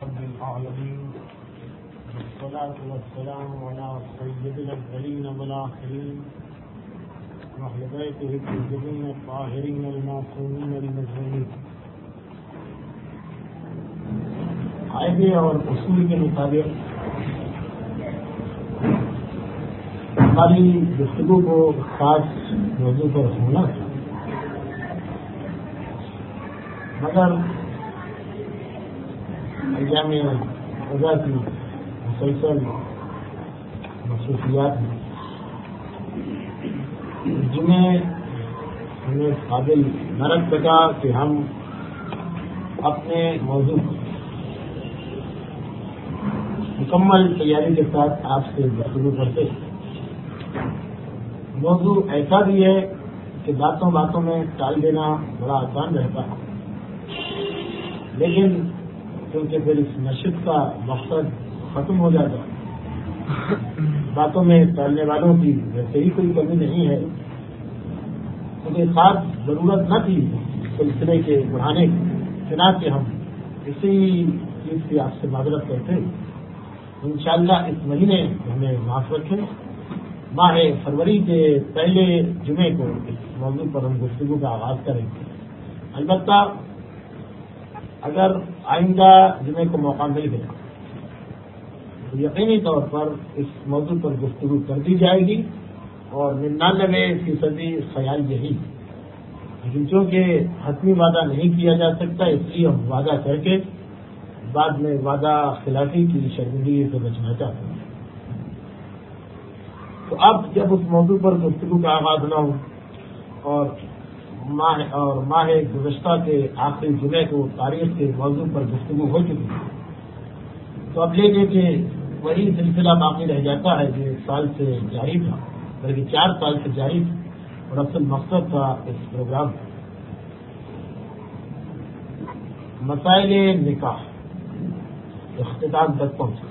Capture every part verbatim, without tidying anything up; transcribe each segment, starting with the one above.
رب العالمين والصلاة والسلام على سيدنا الأولين والآخرين وأهل بيته الطيبين الطاهرين المعصومين المظلومين. قاعدے اور اصول کے مطابق ہماری گفتگو کو خاص موضوع پر ہونا تھا، مگر ایام خدا کی مسلسل مصروفیات میں جنہیں ہمیں قابل نہ رکھ سکا کہ ہم اپنے موضوع مکمل تیاری کے ساتھ آپ سے گفتگو کرتے ہیں. موضوع ایسا بھی ہے کہ باتوں باتوں میں ٹال دینا بڑا آسان رہتا ہے، لیکن کیونکہ پھر اس نشست کا مقصد ختم ہو جاتا ہے. باتوں میں ٹالنے والوں کی ویسے ہی کوئی کمی نہیں ہے، کیونکہ خاص ضرورت نہ تھی سلسلے کے بڑھانے کی، چنانچہ ہم اسی چیز سے آپ سے معذرت کرتے ہیں. انشاءاللہ اس مہینے ہمیں معاف رکھیں. ماہ فروری کے پہلے جمعے کو اس موضوع پر ہم گفتگو کا آغاز کریں گے. البتہ اگر آئندہ جمعے کو موقع مل گیا تو یقینی طور پر اس موضوع پر گفتگو کر دی جائے گی، اور ننانوے فیصدی خیال یہی، لیکن چونکہ حتمی وعدہ نہیں کیا جا سکتا، اس لیے ہم وعدہ کر کے بعد میں وعدہ خلافی کی شرمندگی سے بچنا چاہتے ہیں. تو اب جب اس موضوع پر گفتگو کا آغاز نہ ہو اور ماہ اور ماہ گزشتہ کے آخری جمعے کو تاریخ کے موضوع پر گفتگو ہو چکی ہے، تو اب لے لے کے وہی سلسلہ باقی رہ جاتا ہے جو ایک سال سے جاری تھا، بلکہ چار سال سے جاری تھا، اور اصل مقصد تھا اس پروگرام کا مسائل نکاح اختتام تک پہنچا.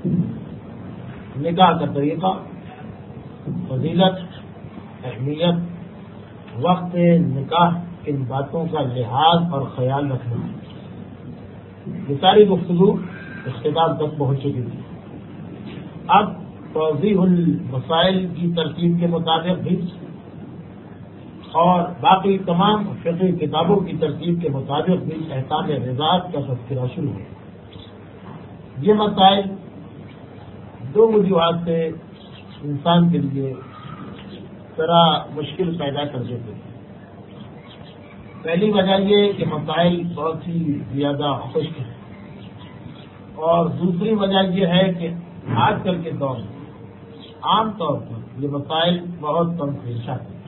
نکاح کا طریقہ، فضیلت، اہمیت، وقت نکاح، ان باتوں کا لحاظ اور خیال رکھنا، یہ ساری گفتگو اختتام تک پہنچ چکی تھی. اب توضیح المسائل کی ترتیب کے مطابق بھی اور باقی تمام فقہی کتابوں کی ترتیب کے مطابق بھی احکام رضاعت کا تذکرہ شروع ہے. یہ مسائل دو وجوہات سے انسان کے لیے ذرا مشکل پیدا کر دیتے ہیں. پہلی وجہ یہ کہ مسائل بہت ہی زیادہ خشک ہیں، اور دوسری وجہ یہ ہے کہ آج کل کے دور میں عام طور پر یہ مسائل بہت کم پیش آتے ہیں،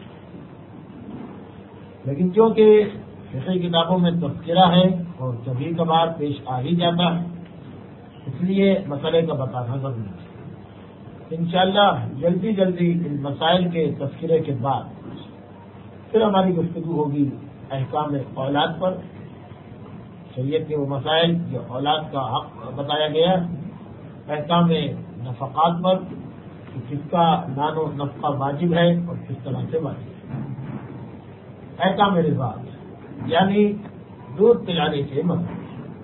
لیکن چونکہ فقہی کتابوں میں تذکرہ ہے اور کبھی کبھار پیش آ ہی جاتا ہے، اس لیے مسئلے کا بتانا ضروری ہے. انشاءاللہ جلدی جلدی ان مسائل کے تذکرے کے بعد پھر ہماری گفتگو ہوگی احکام اولاد پر، شریعت کے وہ مسائل جو اولاد کا حق بتایا گیا، احکام نفقات پر کہ کس کا نان و نفقہ واجب ہے اور کس طرح سے واجب ہے، احکام رضاعت یعنی دودھ پلانے کے مسئلے.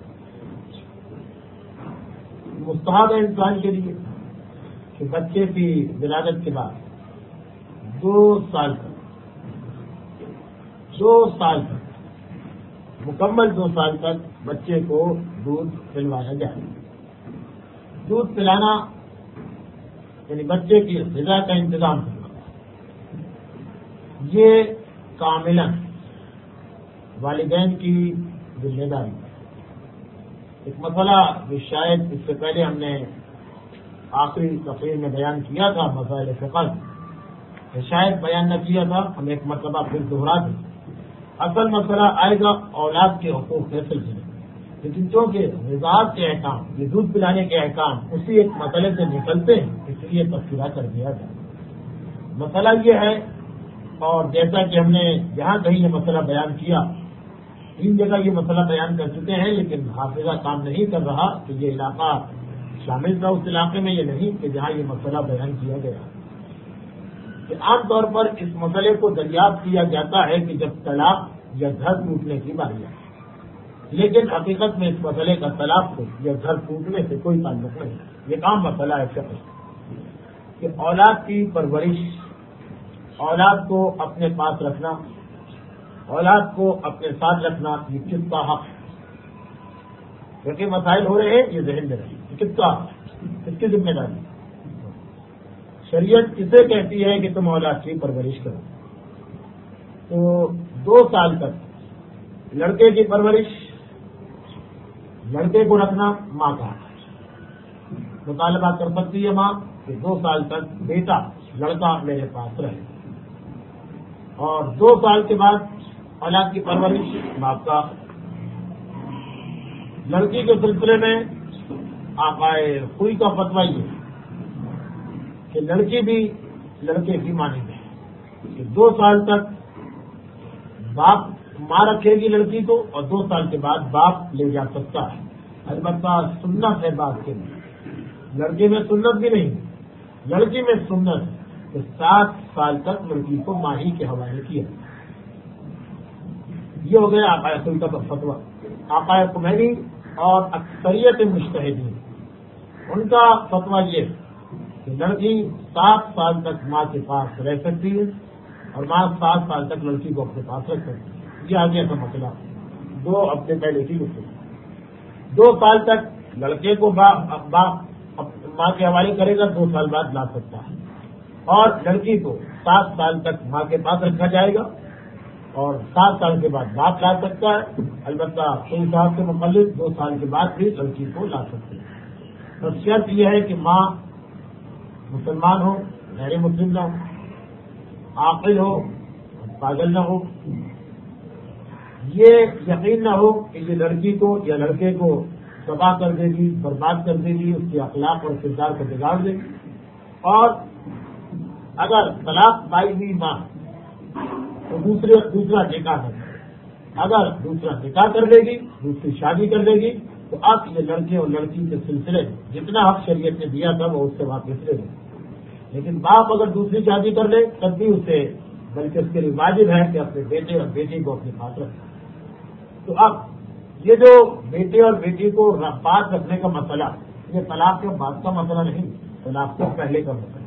مستحب ہے انسان کے لیے کہ بچے کی ولادت کے بعد دو سال تک دو سال تک مکمل دو سال تک بچے کو دودھ پلوایا جائے. دودھ پلانا یعنی بچے کی غذا کا انتظام کرنا، یہ کاملاً والدین کی ذمہ داری ہے. ایک مسئلہ جو شاید اس سے پہلے ہم نے آخری تقریر میں بیان کیا تھا، مسائل فقہ، شاید بیان نہ کیا تھا، ہم ایک مرتبہ پھر دہرا دیں. اصل مسئلہ آئے گا اولاد کے حقوق کے سلسلے میں، لیکن چونکہ رضاعت کے احکام، یہ دودھ پلانے کے احکام اسی ایک مسئلے سے نکلتے ہیں، اس لیے تذکرہ کر دیا جائے. مسئلہ یہ ہے، اور جیسا کہ ہم نے جہاں کہیں یہ مسئلہ بیان کیا، تین جگہ یہ مسئلہ بیان کر چکے ہیں، لیکن حافظہ کام نہیں کر رہا کہ یہ علاقہ شامل تھا اس علاقے میں، یہ نہیں کہ جہاں یہ مسئلہ بیان کیا گیا. کہ عام طور پر اس مسئلے کو دریافت کیا جاتا ہے کہ جب طلاق یا گھر ٹوٹنے کی باری آئے. لیکن حقیقت میں اس مسئلے کا طلاق سے یا گھر ٹوٹنے سے کوئی تعلق نہیں. یہ عام مسئلہ ہے شخص کہ اولاد کی پرورش، اولاد کو اپنے پاس رکھنا، اولاد کو اپنے ساتھ رکھنا، یہ کس کا حق ہے؟ کیونکہ مسائل ہو رہے ہیں، یہ ذہن میں رہے کس کا حق ہے، کس کی ذمہ داری؟ شریعت کسے کہتی ہے کہ تم اولاد کی پرورش کرو؟ تو دو سال تک لڑکے کی پرورش، لڑکے کو رکھنا ماں کا حق. مطالبہ کر سکتی ہے ماں کہ دو سال تک بیٹا لڑکا میرے پاس رہے، اور دو سال کے بعد اولاد کی پرورش باپ کا. لڑکی کے سلسلے میں آقائے خوئی کا فتویٰ یہ کہ لڑکی بھی لڑکے کی مانند ہے کہ دو سال تک باپ ماں رکھے گی لڑکی کو، اور دو سال کے بعد باپ لے جا سکتا ہے. البتہ سنت ہے باپ کے لیے، لڑکی میں سنت بھی نہیں. لڑکی میں سنت کہ سات سال تک لڑکی کو ماں ہی کے حوالے کیا. یہ ہو گیا آقائے خوئی کا فتویٰ. آقائے خمینی اور اکثریت مجتہدین ان کا فتویٰ یہ کہ لڑکی سات سال تک ماں کے پاس رہ سکتی ہے، اور ماں سات سال تک لڑکی کو اپنے پاس رکھ سکتی ہے. یہ آگے کا مسئلہ دو ہفتے پہلے کی گفتگو. دو سال تک لڑکے کو با, با, ماں کے حوالے کرے گا، دو سال بعد لا سکتا ہے، اور لڑکی کو سات سال تک ماں کے پاس رکھا جائے گا، اور سات سال کے بعد باپ لا سکتا ہے. البتہ کوئی صاحب کے مقلد دو سال کے بعد بھی لڑکی کو لا سکتے ہیں. بس شرط یہ ہے کہ ماں مسلمان ہو، غیر مسلم نہ ہو، عاقل ہو، پاگل نہ ہو. یہ یقین نہ ہو کہ یہ لڑکی کو یا لڑکے کو تباہ کر دے گی، برباد کر دے گی، اس کے اخلاق اور کردار کو بگاڑ دے گی. اور اگر طلاق پائی ہوئی ماں تو دوسرے دوسرا نکاح کر دے، اگر دوسرا نکاح کر دے گی، دوسری شادی کر دے گی، تو اب یہ لڑکے اور لڑکی کے سلسلے میں جتنا حق شریعت نے دیا تھا وہ اس سے واپس لے گا. لیکن باپ اگر دوسری شادی کر لے تب بھی اسے، بلکہ اس کے لیے واجب ہے کہ اپنے بیٹے اور بیٹی کو اپنے پاس رکھے. تو اب یہ جو بیٹے اور بیٹی کو پاس رکھنے کا مسئلہ، یہ طلاق کے بعد کا مسئلہ نہیں، طلاق سے پہلے کا مسئلہ.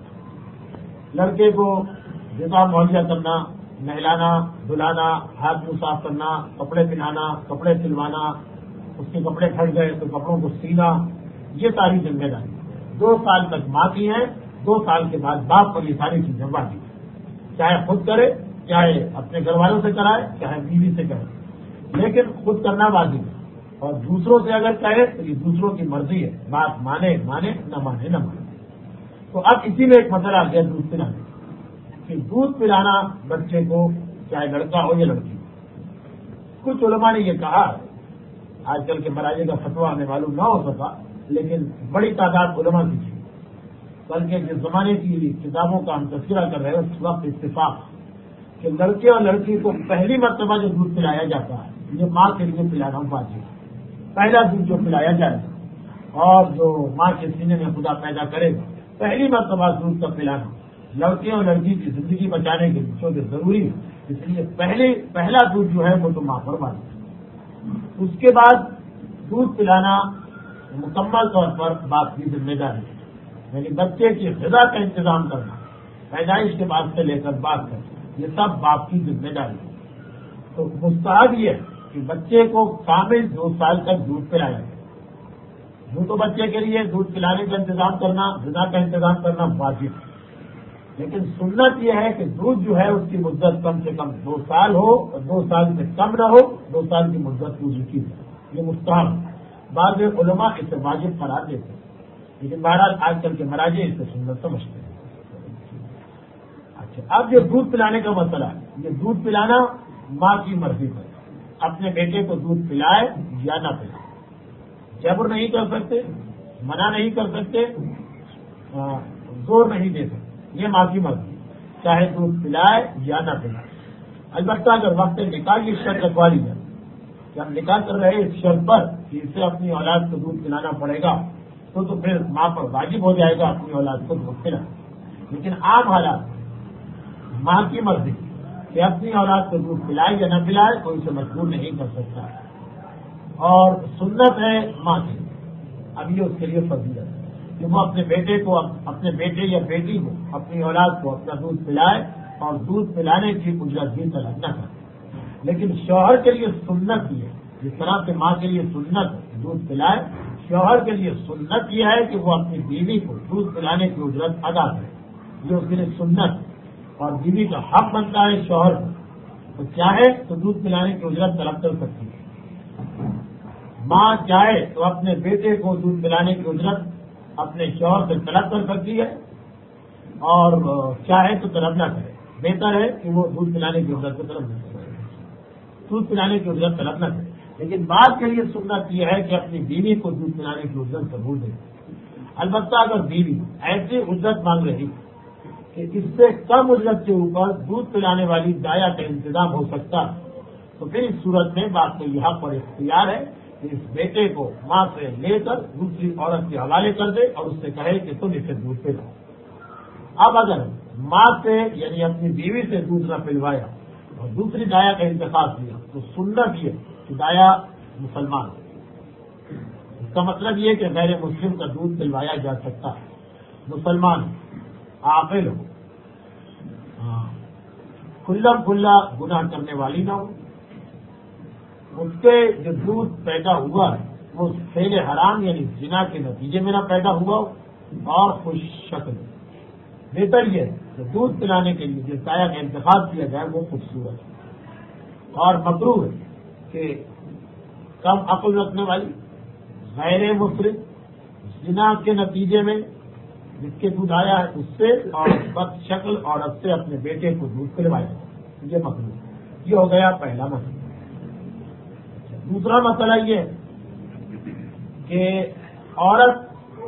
لڑکے کو غذا مہیا کرنا، نہلانا دھلانا، ہاتھ منہ صاف کرنا، کپڑے پہنانا، کپڑے سلوانا، اس کے کپڑے پھٹ گئے تو کپڑوں کو سینا، یہ ساری ذمہ داری دو سال تک ماں کی ہیں. دو سال کے بعد باپ پر یہ ساری چیزیں واجب ہیں، چاہے خود کرے، چاہے اپنے گھر والوں سے کرائے، چاہے بیوی سے کرے، لیکن خود کرنا واجب ہے. اور دوسروں سے اگر کہے تو یہ دوسروں کی مرضی ہے، بات مانے مانے نہ مانے نہ مانے. تو اب اسی میں ایک مسئلہ آ گیا دودھ پلانے کہ دودھ پلانا بچے کو، چاہے لڑکا ہو یا لڑکی. کچھ علماء نے یہ کہا، آج کل کے مراجع کا فتویٰ ہمیں معلوم نہ ہو سکا، لیکن بڑی تعداد علماء کی تھی، بلکہ جس زمانے کی کتابوں کا ہم تذکرہ کر رہے ہیں اس وقت اتفاق کہ لڑکے اور لڑکی کو پہلی مرتبہ جو دودھ پلایا جاتا ہے یہ ماں کے لیے پلانا واجب ہے. پہلا دودھ جو پلایا جائے اور جو ماں کے سینے میں خدا پیدا کرے گا، پہلی مرتبہ دودھ کا پلانا لڑکے اور لڑکی کی زندگی بچانے کے لیے چونکہ ضروری ہے، اس لیے پہلے پہلا دودھ جو ہے وہ تو ماں پر واجب ہے. اس کے بعد دودھ پلانا مکمل طور پر باپ کی ذمہ داری ہے، یعنی بچے کی غذا کا انتظام کرنا پیدائش کے بعد سے لے کر بعد تک یہ سب باپ کی ذمہ داری ہے. تو مستحب یہ ہے کہ بچے کو کامل دو سال تک دودھ پلایا جائے. وہ تو بچے کے لیے دودھ پلانے کا انتظام کرنا، غذا کا انتظام کرنا واجب ہے، لیکن سنت یہ ہے کہ دودھ جو ہے اس کی مدت کم سے کم دو سال ہو، اور دو سال سے کم نہ ہو، دو سال کی مدت پوری کی جائے. یہ مستحب ہے. بعض علماء اسے واجب قرار دیتے ہیں، لیکن بہرحال آج کل کے مراجع اس سے سنت سمجھتے ہیں. اچھا، اب یہ دودھ پلانے کا مسئلہ ہے، یہ دودھ پلانا ماں کی مرضی پر، اپنے بیٹے کو دودھ پلائے یا نہ پلائے، جبر نہیں کر سکتے، منع نہیں کر سکتے، زور نہیں دے سکتے، یہ ماں کی مرضی، چاہے دودھ پلائے یا نہ پلائے. البتہ اگر وقت نکاح کی شرط رکھوا لی جائے کہ ہم نکاح کر رہے اس شرط پر کہ اسے اپنی اولاد کو دودھ پلانا پڑے گا، تو تو پھر ماں پر واجب ہو جائے گا اپنی اولاد کو دودھ پلانا. لیکن عام حالات ماں کی مرضی کہ اپنی اولاد کو دودھ پلائے یا نہ پلائے، کوئی اسے مجبور نہیں کر سکتا. اور سنت ہے ماں کی، اب یہ اس کے لیے فضیلت ہے کہ وہ اپنے بیٹے کو اپنے بیٹے یا بیٹی کو اپنی اولاد کو اپنا دودھ پلائے اور دودھ پلانے کی اجرت بھی طلب نہ کرے۔ لیکن شوہر کے لیے سنت یہ ہے، جس طرح سے ماں کے لیے سنت دودھ پلائے، شوہر کے لیے سنت یہ ہے کہ وہ اپنی بیوی کو دودھ پلانے کی اجرت ادا کرے، جو اس کے لیے سنت اور بیوی کا حق بنتا ہے شوہر کو، تو چاہے تو دودھ پلانے کی اجرت طلب کر سکتی ہے۔ ماں چاہے تو اپنے بیٹے کو دودھ پلانے کی اجرت اپنے شوہر سے طلب کر سکتی ہے، اور چاہے تو طلب نہ کرے۔ بہتر ہے کہ وہ دودھ پلانے کی اجرت کو طلب نہ کرے، دودھ پلانے کی اجرت طلب نہ کرے۔ لیکن بات کے لیے سنت یہ ہے کہ اپنی بیوی کو دودھ پلانے کی اجرت ضرور دے۔ البتہ اگر بیوی ایسی اجرت مانگ رہی کہ اس سے کم اجرت کے اوپر دودھ پلانے والی دایا کا انتظام ہو سکتا، تو پھر اس صورت میں باپ کو یہ حق اور اختیار ہے کہ اس بیٹے کو ماں سے لے کر دوسری عورت کے حوالے کر دے اور اس سے کہے کہ تم اسے دودھ پلاؤ۔ اب اگر ماں سے یعنی اپنی بیوی سے دودھ نہ پلوایا اور دوسری دایا کا انتخاب کیا تو سنت یہ کہ دایا مسلمان ہو۔ اس کا مطلب یہ کہ غیر مسلم کا دودھ پلوایا جا سکتا ہے، مسلمان عاقل ہو، کھلا کھلا گناہ کرنے والی نہ ہو، اس کے جو دودھ پیدا ہوا ہے وہ فعل حرام یعنی زنا کے نتیجے میں نہ پیدا ہوا ہو، اور خوش شکل۔ بہتر یہ ہے کہ دودھ پلانے کے لیے جس دایا کا انتخاب کیا جائے وہ خوبصورت ہے، اور مکروہ ہے کہ کم عقل رکھنے والی غیر مسلم زنا کے نتیجے میں جس کے دودھ آیا ہے اس سے اور بد شکل عورت سے اپنے بیٹے کو دودھ پلوایا، یہ مکروہ ہے۔ یہ ہو گیا پہلا مسئلہ۔ دوسرا مسئلہ یہ ہے کہ عورت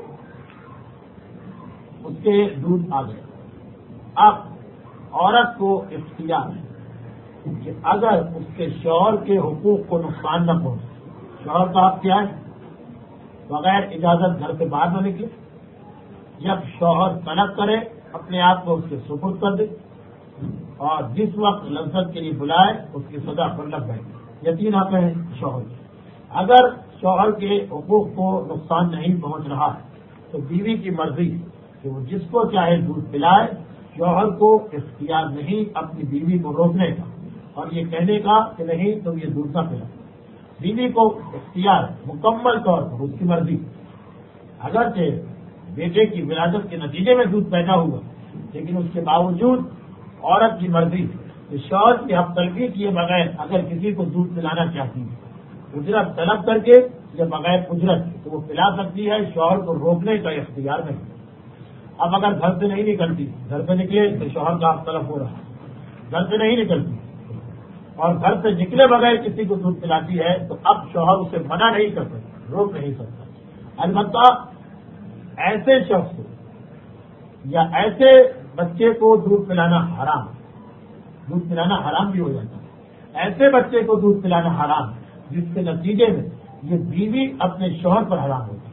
اس کے دودھ آ گیا، اب عورت کو اختیار ہے کہ اگر اس کے شوہر کے حقوق کو نقصان نہ پہنچے، شوہر کا حق کیا ہے؟ بغیر اجازت گھر سے باہر نہ نکلے، جب شوہر طلب کرے اپنے آپ کو اس کے سپرد کر دے، اور جس وقت لذت کے لیے بلائے اس کی سزا پر لگ جائے۔ یہ تین حق ہیں شوہر کے۔ اگر شوہر کے حقوق کو نقصان نہیں پہنچ رہا ہے تو بیوی کی مرضی کہ وہ جس کو چاہے دودھ پلائے، شوہر کو اختیار نہیں اپنی بیوی کو روکنے کا اور یہ کہنے کا کہ نہیں تم یہ دودھ نہ پلا۔ بیوی کو اختیار مکمل طور پر اس کی مرضی، اگرچہ بیٹے کی ولادت کے نتیجے میں دودھ پیدا ہوا لیکن اس کے باوجود عورت کی مرضی کہ شوہر کی حق تلفی کیے بغیر اگر کسی کو دودھ پلانا چاہتی ہے، اجرت طلب کر کے یا بغیر اجرت تو وہ پلا سکتی ہے، شوہر کو روکنے کا اختیار نہیں۔ اب اگر گھر سے نہیں نکلتی، گھر سے نکلے تو شوہر کا حق طلب ہو رہا ہے، گھر سے نہیں نکلتی اور گھر سے نکلے بغیر کسی کو دودھ پلاتی ہے تو اب شوہر اسے منع نہیں کر سکتا، روک نہیں سکتا۔ البتہ ایسے شخص کو یا ایسے بچے کو دودھ پلانا حرام، دودھ پلانا حرام بھی ہو جاتا ہے۔ ایسے بچے کو دودھ پلانا حرام جس کے نتیجے میں یہ بیوی اپنے شوہر پر حرام ہوتی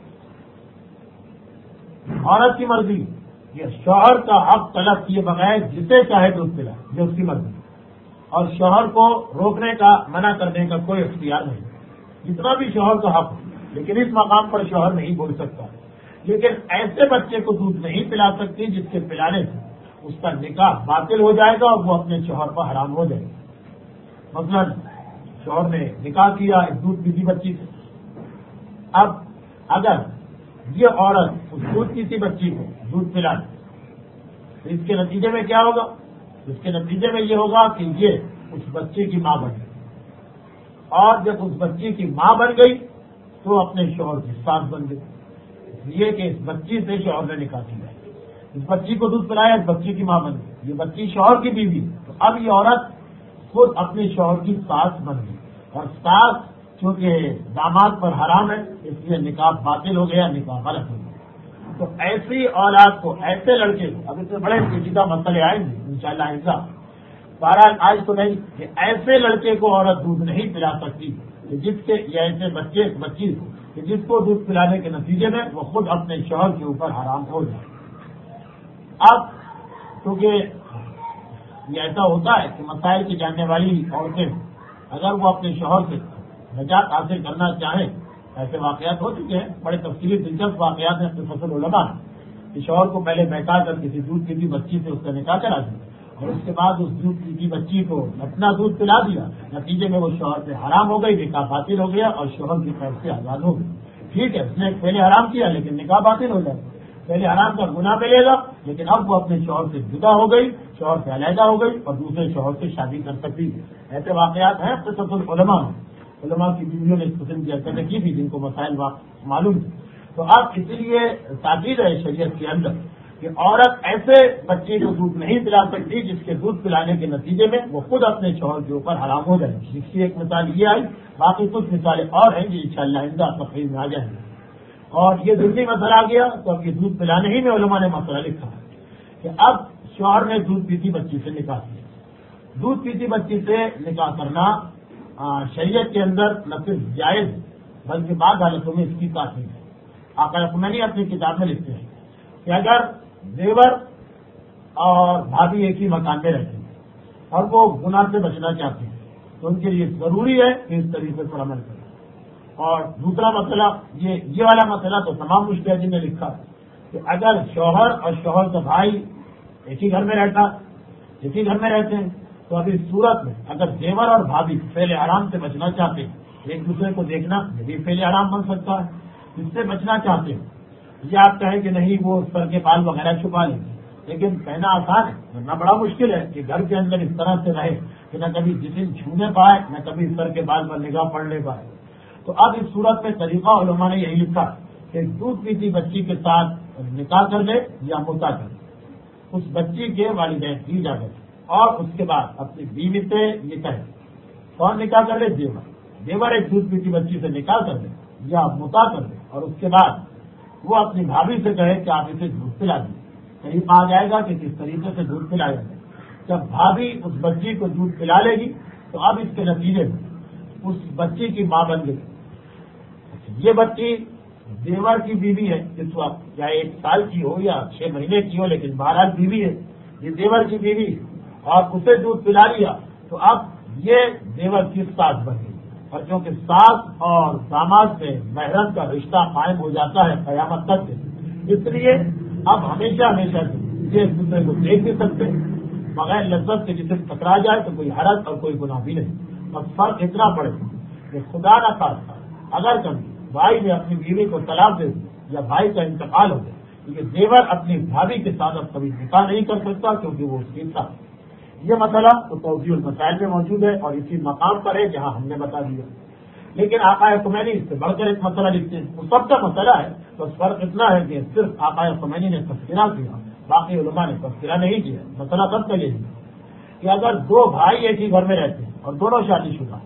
ہے۔ عورت کی مرضی یہ شوہر کا حق طلب کیے بغیر جسے چاہے دودھ پلائے، یہ اس کی مرضی، اور شوہر کو روکنے کا منع کرنے کا کوئی اختیار نہیں، جتنا بھی شوہر کا حق، لیکن اس مقام پر شوہر نہیں بول سکتا۔ لیکن ایسے بچے کو دودھ نہیں پلا سکتی جس کے پلانے سے اس کا نکاح باطل ہو جائے گا اور وہ اپنے شوہر پر حرام ہو جائے گا۔ مثلا شوہر نے نکاح کیا ایک دودھ پیتی بچی سے، اب اگر یہ عورت اس دودھ پیتی بچی کو دودھ پلائے تو اس کے نتیجے میں کیا ہوگا؟ اس کے نتیجے میں یہ ہوگا کہ یہ اس بچے کی ماں بن گئی، اور جب اس بچی کی ماں بن گئی تو اپنے شوہر کی ساس بن گئی، اس لیے کہ اس بچی سے شوہر نے نکاح کیا، اس بچی کو دودھ پلایا، اس بچی کی ماں بن گئی، یہ بچی شوہر کی بیوی، تو اب یہ عورت خود اپنے شوہر کی ساس بن گئی، اور ساس چونکہ داماد پر حرام ہے اس لیے نکاح باطل ہو گیا، نکاح غلط ہو گیا۔ تو ایسی اولاد کو، ایسے لڑکے کو، اب اس میں بڑے پیچیدہ مسئلے آئیں گے انشاءاللہ آئندہ، بہرحال آج تو نہیں، کہ ایسے لڑکے کو عورت دودھ نہیں پلا سکتی کہ جس کے یا ایسے بچے بچی کو کہ جس کو دودھ پلانے کے نتیجے میں وہ خود اپنے شوہر کے اوپر حرام ہو جائے۔ اب کیونکہ یہ ایسا ہوتا ہے کہ مسائل کی جاننے والی عورتیں اگر وہ اپنے شوہر سے نجات حاصل کرنا چاہیں، ایسے واقعات ہو چکے ہیں، بڑے تفصیلی دلچسپ واقعات ہیں اپنے فصل علماء کہ شوہر کو پہلے بہکا کر کسی دودھ پیتی بچی سے اس کا نکاح کرا دیا اور اس کے بعد اس دودھ پیتی بچی کو اپنا دودھ پلا دیا، نتیجے میں وہ شوہر سے حرام ہو گئی، نکاح باطل ہو گیا اور شوہر کی طرف سے آزاد ہو گئی۔ ٹھیک ہے، اس نے پہلے حرام کیا لیکن نکاح باطل ہو جائے، پہلے حرام کا گناہ ملے گا لیکن اب وہ اپنے شوہر سے جدا ہو گئی، شوہر سے علیحدہ ہو گئی اور دوسرے شوہر سے شادی کر سکتی ہے۔ ایسے واقعات ہیں قصص العلماء علماء کی بیویوں نے اس قسم کی حرکتیں کی تھی جن کو مسائل معلوم تھے۔ تو اب اس لیے تاکید ہے شریعت کے اندر کہ عورت ایسے بچے کو دودھ نہیں پلا سکتی جس کے دودھ پلانے کے نتیجے میں وہ خود اپنے شوہر کے اوپر حرام ہو جائے، جس کی ایک مثال یہ آئی، باقی کچھ مثالیں اور ہیں جو انشاءاللہ آئندہ تقریر میں آ جائیں گے۔ اور یہ ضروری مسئلہ آ گیا تو اب یہ دودھ پلانے ہی میں علماء نے مسئلہ لکھا ہے کہ اب شوہر نے دودھ پیتی بچی سے نکاح کیا، دودھ پیتی بچی سے نکاح کرنا شریعت کے اندر نہ صرف جائز بلکہ بعض حالتوں میں اس کی تاثیر ہے۔ آقا خمینی اپنی کتاب میں لکھتے ہیں کہ اگر دیور اور بھابھی ایک ہی مکان میں رہتے ہیں اور وہ گناہ سے بچنا چاہتے ہیں تو ان کے لیے ضروری ہے کہ اس طریقے پر عمل کریں۔ اور دوسرا مسئلہ یہ یہ والا مسئلہ تو تمام مجتہدین نے لکھا کہ اگر شوہر اور شوہر کا بھائی ایک ہی گھر میں رہتا ایک ہی گھر میں رہتے ہیں تو اب اس صورت میں اگر دیور اور بھابھی فعل حرام سے بچنا چاہتے ہیں، ایک دوسرے کو دیکھنا یہ بھی فعل حرام بن سکتا ہے، اس سے بچنا چاہتے ہیں، یہ آپ کہیں کہ نہیں وہ سر کے بال وغیرہ چھپا لیں گے، لیکن کہنا آسان ہے ورنہ بڑا مشکل ہے کہ گھر کے اندر اس طرح سے رہے کہ نہ کبھی جسم چھونے پائے نہ کبھی سر کے بال پر نگاہ پڑنے پائے۔ تو اب اس صورت میں طریقہ علماء نے یہی لکھا کہ دودھ پیتی بچی کے ساتھ نکاح کر لے یا متا کر لے، اس بچی کے والدین کی اجازت اور اس کے بعد اپنی بیوی سے نکاح کون نکاح کر لے؟ دیور دیور ایک دودھ پیتی بچی سے نکاح کر لے یا متا کر لے اور اس کے بعد وہ اپنی بھابھی سے کہے کہ آپ اسے دودھ پلا دیں۔ طریقہ آ جائے گا کہ کس طریقے سے دودھ پلایا جائے۔ جب بھابھی اس بچی کو دودھ پلا لے گی تو اب اس کے نتیجے میں اس بچی کی ماں بن گئی۔ یہ بچی دیور کی بیوی ہے اس وقت، یا ایک سال کی ہو یا چھ مہینے کی ہو، لیکن بہرحال بیوی ہے، یہ دیور کی بیوی اور اسے دودھ پلا لیا تو اب یہ دیور کی ساس بن گئی، اور کیونکہ ساس اور داماد سے محرم کا رشتہ قائم ہو جاتا ہے قیامت تک سے، اس لیے اب ہمیشہ ہمیشہ یہ ایک دوسرے کو دیکھ بھی سکتے بغیر لذت کے، جسے ٹکرا جائے تو کوئی حرج اور کوئی گناہ بھی نہیں۔ اور فرق اتنا پڑے کہ خدا نہ خواستہ اگر کبھی بھائی نے اپنی بیوی کو طلاق دے دی یا بھائی کا انتقال ہو گیا، کیونکہ دیور اپنی بھابھی کے ساتھ اب کبھی نکاح نہیں کر سکتا کیونکہ وہ اس کی ساتھ۔ یہ مسئلہ تو توضیح المسائل میں موجود ہے اور اسی مقام پر ہے جہاں ہم نے بتا دیا، لیکن آقا خمینی اس سے بڑھ کر ایک مسئلہ لکھتے ہیں، وہ سب کا مسئلہ ہے، بس فرق اتنا ہے کہ صرف آقا خمینی نے تذکرہ کیا، باقی علماء نے تذکرہ نہیں کیا۔ مسئلہ سب کا یہی ہے کہ اگر دو بھائی ایک ہی گھر میں رہتے ہیں اور دونوں شادی شدہ،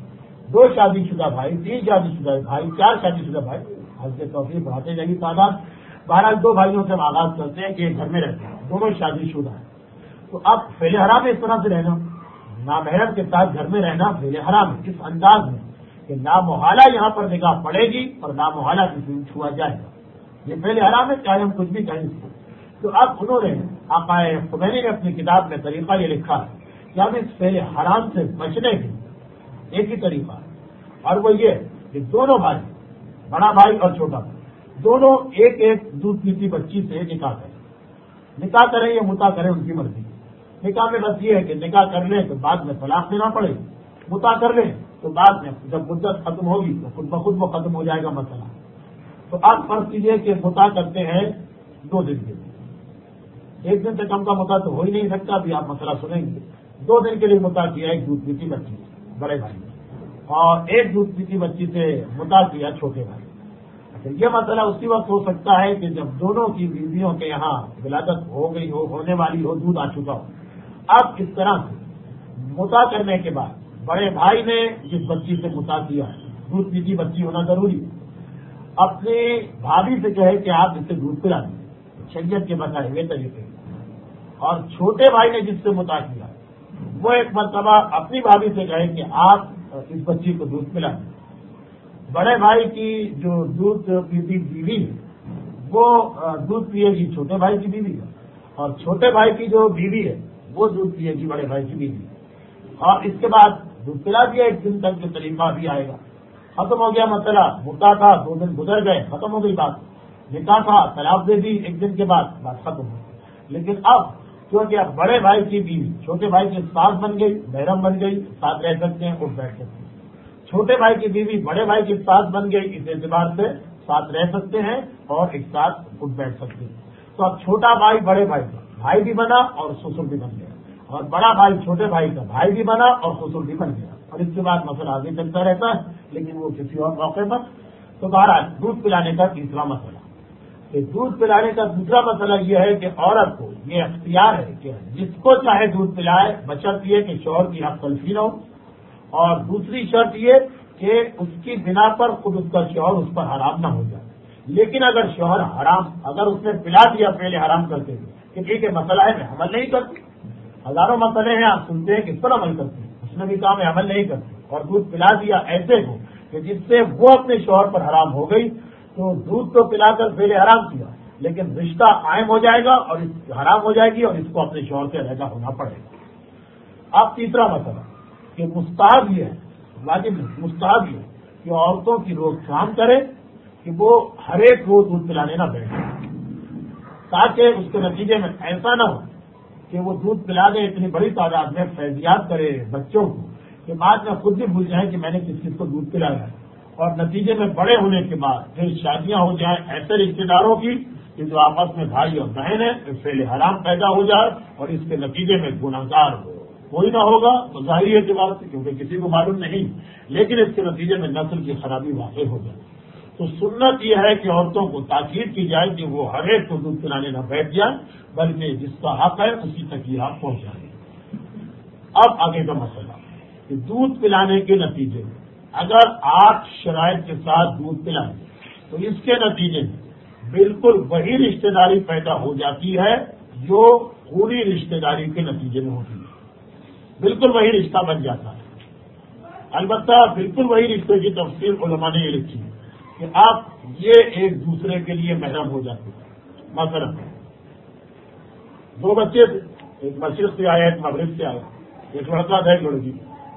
دو شادی شدہ بھائی، تین شادی شدہ بھائی، چار شادی شدہ بھائی، حضرت توفیق بڑھاتے جائیں گی تعداد، بہرحال دو بھائیوں سے آغاز کرتے ہیں کہ ایک گھر میں رہتے ہیں، دونوں شادی شدہ ہیں، تو اب فعل حرام ہے اس طرح سے رہنا، نامحرم کے ساتھ گھر میں رہنا فعل حرام ہے اس انداز میں کہ نامحالہ یہاں پر نگاہ پڑے گی اور نامحالہ کسی چھوا جائے گا، یہ فعل حرام ہے چاہے ہم کچھ بھی کہیں اس کو۔ تو اب انہوں نے آقا خمینی نے اپنی کتاب میں طریقہ یہ لکھا ہے کہ اب اس فعل حرام سے بچنے کے ایک ہی طریقہ ہے، اور وہ یہ کہ دونوں بھائی، بڑا بھائی اور چھوٹا بھائی، دونوں ایک ایک دودھ پیتی بچی سے نکاح کریں، نکاح کریں یا متا کریں ان کی مرضی۔ نکاح میں بس یہ ہے کہ نکاح کر لیں تو بعد میں طلاق دینا پڑے گی، متا کر لیں تو بعد میں جب مدت ختم ہوگی تو خود بخود وہ ختم ہو جائے گا مسئلہ۔ تو آپ فرض کیجیے کہ متا کرتے ہیں دو دن کے لیے، ایک دن سے کم کا متا تو ہو ہی نہیں سکتا، ابھی آپ مسئلہ سنیں گے۔ دو دن کے لیے متا کیا ایک دودھ پیتی بچی بڑے بھائی نے، اور ایک دودھ پیتی بچی سے متا کیا چھوٹے بھائی۔ اچھا، یہ مسئلہ اسی وقت ہو سکتا ہے کہ جب دونوں کی بیویوں کے یہاں ولادت ہو گئی ہو، ہونے والی ہو، دودھ آ چکا ہو۔ اب اس طرح سے متا کرنے کے بعد بڑے بھائی نے جس بچی سے متا کیا، دودھ پیتی بچی ہونا ضروری ہے، اپنی بھابھی سے کہے کہ آپ اسے دودھ پلا دیں شریعت کے بتائے ہوئے طریقے، اور چھوٹے بھائی نے جس سے متا کیا وہ ایک مرتبہ اپنی بھابھی سے کہے کہ آپ اس بچی کو دودھ پلا دیں۔ بڑے بھائی کی جو دودھ پیتی بیوی ہے وہ دودھ پیے گی چھوٹے بھائی کی بیوی ہے، اور چھوٹے بھائی کی جو بیوی ہے وہ دودھ پیے گی بڑے بھائی کی بیوی، اور اس کے بعد دودھ پلا دیا ایک دن تک، جو طریقہ بھی آئے گا۔ ختم ہو گیا مسئلہ، مدعا تھا دو دن گزر گئے، ختم ہو گئی بات، نکاح تھا طلاق دے دی ایک دن کے بعد، بات ختم ہو گئی۔ لیکن اب کیونکہ اب بڑے بھائی کی بیوی چھوٹے بھائی کی ساس بن گئی، محرم بن گئی، ساتھ رہ سکتے ہیں، اٹھ بیٹھ سکتے ہیں۔ چھوٹے بھائی کی بیوی بڑے بھائی کی ساس بن گئی، اس اعتبار سے ساتھ رہ سکتے ہیں اور ایک ساتھ اٹھ بیٹھ سکتے ہیں۔ تو اب چھوٹا بھائی بڑے بھائی کا بھائی بھی بنا اور سسر بھی بن گیا، اور بڑا بھائی چھوٹے بھائی کا بھائی بھی بنا اور سسر بھی بن گیا، اور اس کے بعد مسئلہ آگے چلتا رہتا ہے، لیکن وہ کسی اور موقع پر۔ تو بہرحال دودھ پلانے کا تیسرا مسئلہ، کہ دودھ پلانے کا دوسرا مسئلہ یہ ہے کہ عورت کو یہ اختیار ہے کہ جس کو چاہے دودھ پلائے، بشرط یہ کہ شوہر کی حق تلفی نہ ہو، اور دوسری شرط یہ کہ اس کی بنا پر خود اس کا شوہر اس پر حرام نہ ہو جائے۔ لیکن اگر شوہر حرام، اگر اس نے پلا دیا پہلے حرام کرتے ہوئے کہ ٹھیک ہے مسئلہ ہے میں عمل نہیں کرتی، ہزاروں مسئلے ہیں آپ سنتے ہیں کس پر عمل کرتے ہیں، اس نے بھی کہا میں عمل نہیں کرتی، اور دودھ پلا دیا ایسے کو کہ جس سے وہ اپنے شوہر پر حرام ہو گئی، تو دودھ تو پلا کر پہلے حرام کیا، لیکن رشتہ قائم ہو جائے گا اور حرام ہو جائے گی، اور اس کو اپنے شوہر سے علیحدہ ہونا پڑے گا۔ اب تیسرا مسئلہ کہ مستحب یہ ہے، واجب مستحب یہ کہ عورتوں کی روک تھام کرے کہ وہ ہر ایک روز دودھ پلانے نہ بیٹھے، تاکہ اس کے نتیجے میں ایسا نہ ہو کہ وہ دودھ پلا دے اتنی بڑی تعداد میں فیضیات کرے بچوں کو کہ بعد میں خود بھی بھول جائیں کہ میں نے کس کس کو دودھ پلایا ہے، اور نتیجے میں بڑے ہونے کے بعد پھر شادیاں ہو جائیں ایسے رشتے داروں کی کہ جو آپس میں بھائی اور بہن ہیں، فعل حرام پیدا ہو جائے، اور اس کے نتیجے میں گناہگار کوئی نہ ہوگا تو ظاہری ہے کہ بات کیونکہ کسی کو معلوم نہیں، لیکن اس کے نتیجے میں نسل کی خرابی واقع ہو جائے۔ تو سنت یہ ہے کہ عورتوں کو تاکید کی جائے کہ وہ ہر ایک کو دودھ پلانے نہ بیٹھ جائیں، بلکہ جس کا حق ہے اسی تک یہ حق پہنچائیں۔ اب آگے کا مسئلہ کہ دودھ پلانے کے نتیجے میں اگر آٹھ شرائط کے ساتھ دودھ پلائیں تو اس کے نتیجے میں بالکل وہی رشتہ داری پیدا ہو جاتی ہے جو پوری رشتہ داری کے نتیجے میں ہوتی ہے، بالکل وہی رشتہ بن جاتا ہے۔ البتہ بالکل وہی رشتے کی تفصیل علماء نے یہ لکھی ہے کہ آپ یہ ایک دوسرے کے لیے محرم ہو جاتے ہیں۔ مثلا دو بچے تھے، ایک مشرق سے آیا ایک مغرب سے آیا، ایک لڑکا تھا ایک لڑکی،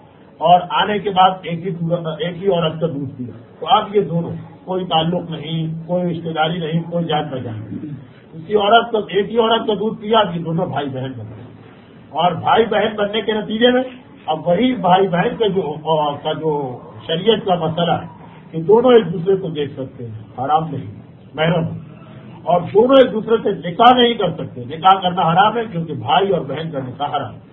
اور آنے کے بعد ایک ہی ایک ہی عورت کا دودھ پیا، تو آپ یہ دونوں کوئی تعلق نہیں، کوئی رشتے داری نہیں، کوئی جان پہچان نہیں، اسی عورت کا ایک ہی عورت کا دودھ پیا، یہ دونوں بھائی بہن بن گئے، اور بھائی بہن بننے کے نتیجے میں اب وہی بھائی بہن کا جو کا جو شریعت کا مسئلہ ہے کہ دونوں ایک دوسرے کو دیکھ سکتے ہیں، حرام نہیں، محرم، اور دونوں ایک دوسرے سے نکاح نہیں کر سکتے، نکاح کرنا حرام ہے کیونکہ بھائی اور بہن کا نکاح حرام ہے۔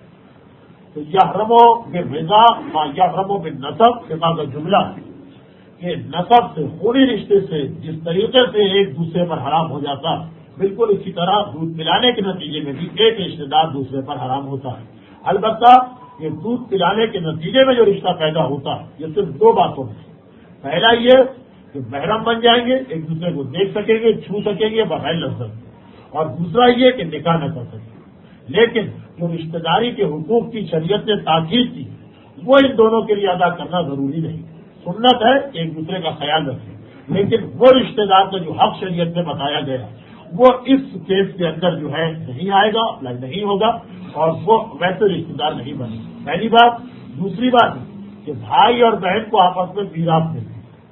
تو یحرمو بالرضا ما یحرمو بالنسب فقہ کا جملہ ہے کہ نسب سے، خونی رشتے سے جس طریقے سے ایک دوسرے پر حرام ہو جاتا، بالکل اسی طرح دودھ پلانے کے نتیجے میں بھی ایک رشتے دار دوسرے پر حرام ہوتا ہے۔ البتہ یہ دودھ پلانے کے نتیجے میں جو رشتہ پیدا ہوتا ہے یہ صرف دو باتوں میں، پہلا یہ کہ محرم بن جائیں گے، ایک دوسرے کو دیکھ سکیں گے، چھو سکیں گے بغیر لذت، اور دوسرا یہ کہ نکاح نہ کر سکیں۔ لیکن جو رشتہ داری کے حقوق کی شریعت نے تاکید کی وہ ان دونوں کے لیے ادا کرنا ضروری نہیں، سنت ہے کہ ایک دوسرے کا خیال رکھیں، لیکن وہ رشتہ دار کا جو حق شریعت میں بتایا گیا وہ اس کیس کے اندر جو ہے نہیں آئے گا، نہیں ہوگا، اور وہ ویسے رشتہ دار نہیں بنے۔ پہلی بات۔ دوسری بات کہ بھائی اور بہن کو آپس میں میراث ملتی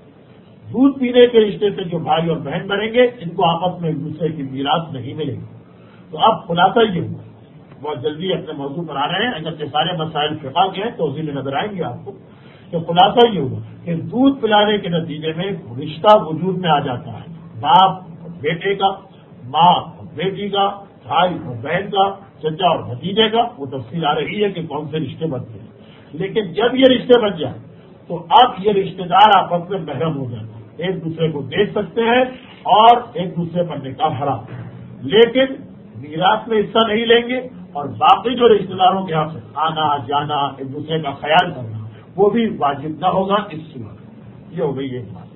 ہے، دودھ پینے کے رشتے سے جو بھائی اور بہن بنیں گے ان کو آپس میں ایک دوسرے کی میراث نہیں ملے گی۔ تو اب خلاصہ یہ ہوا، بہت جلدی اپنے موضوع پر آ رہے ہیں، اگر یہ سارے مسائل فقہ کے ہیں تو اسی میں نظر آئیں گے آپ کو، تو خلاصہ یہ ہوا کہ دودھ پلانے کے نتیجے میں رشتہ وجود میں آ جاتا ہے، باپ بیٹے کا، ماں بیٹی کا، بھائی اور بہن کا، چچا اور بھتیجے کا، وہ تفصیل آ رہی ہے کہ کون سے رشتے بنتے ہیں۔ لیکن جب یہ رشتے بن جائیں تو اب یہ رشتے دار آپس میں محرم ہو جاتے ہیں، ایک دوسرے کو دیکھ سکتے ہیں اور ایک دوسرے پر نکاح حرام، لیکن میراث میں حصہ نہیں لیں گے، اور باقی جو رشتے داروں کے یہاں سے آنا جانا، ایک دوسرے کا خیال کرنا وہ بھی واجب نہ ہوگا اس صورت۔ یہ ہو گئی ایک بات۔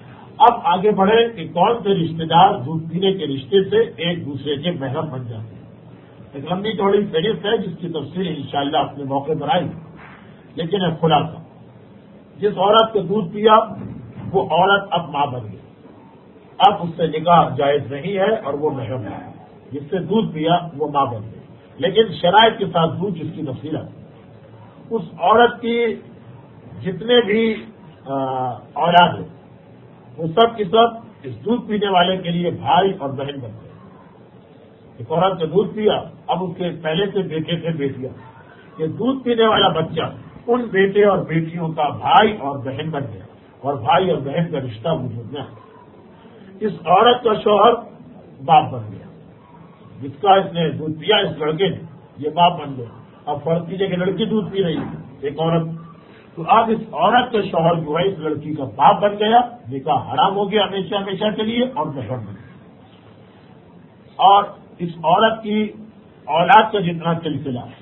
اب آگے بڑھے کہ کون سے رشتے دار دودھ پینے کے رشتے سے ایک دوسرے کے محرم بن جاتے ہیں۔ ایک لمبی چوڑی فہرست ہے جس کی تفصیل انشاءاللہ اپنے موقع پر آئی، لیکن اب خلاصہ، جس عورت کو دودھ پیا وہ عورت اب ماں بن گئی، اب اس سے نکاح جائز نہیں ہے اور وہ محرم ہے، جس سے دودھ پیا وہ ماں بن گئی، لیکن شرائط کے ساتھ دودھ جس کی تفصیل ہے، اس عورت کی جتنے بھی اولاد ہے وہ سب کی سب اس دودھ پینے والے کے لیے بھائی اور بہن بن گئے. ایک عورت نے دودھ پیا, اب اس کے پہلے سے بیٹے تھے بیٹیاں, یہ دودھ پینے والا بچہ ان بیٹے اور بیٹیوں کا بھائی اور بہن بن گیا, اور بھائی اور بہن کا رشتہ وجود میں آ گیا. اس عورت کا شوہر باپ بن گیا, جس کا اس نے دودھ پیا اس لڑکے نے, یہ باپ بن گیا. اب فرض کیجیے کہ لڑکی دودھ پی رہی ہے ایک عورت, تو اب اس عورت کا شوہر جو ہے اس لڑکی کا باپ بن گیا, نکاح حرام ہو گیا ہمیشہ ہمیشہ کے لیے, اور محرم بن گیا. اور اس عورت کی اولاد کا جتنا سلسلہ ہے,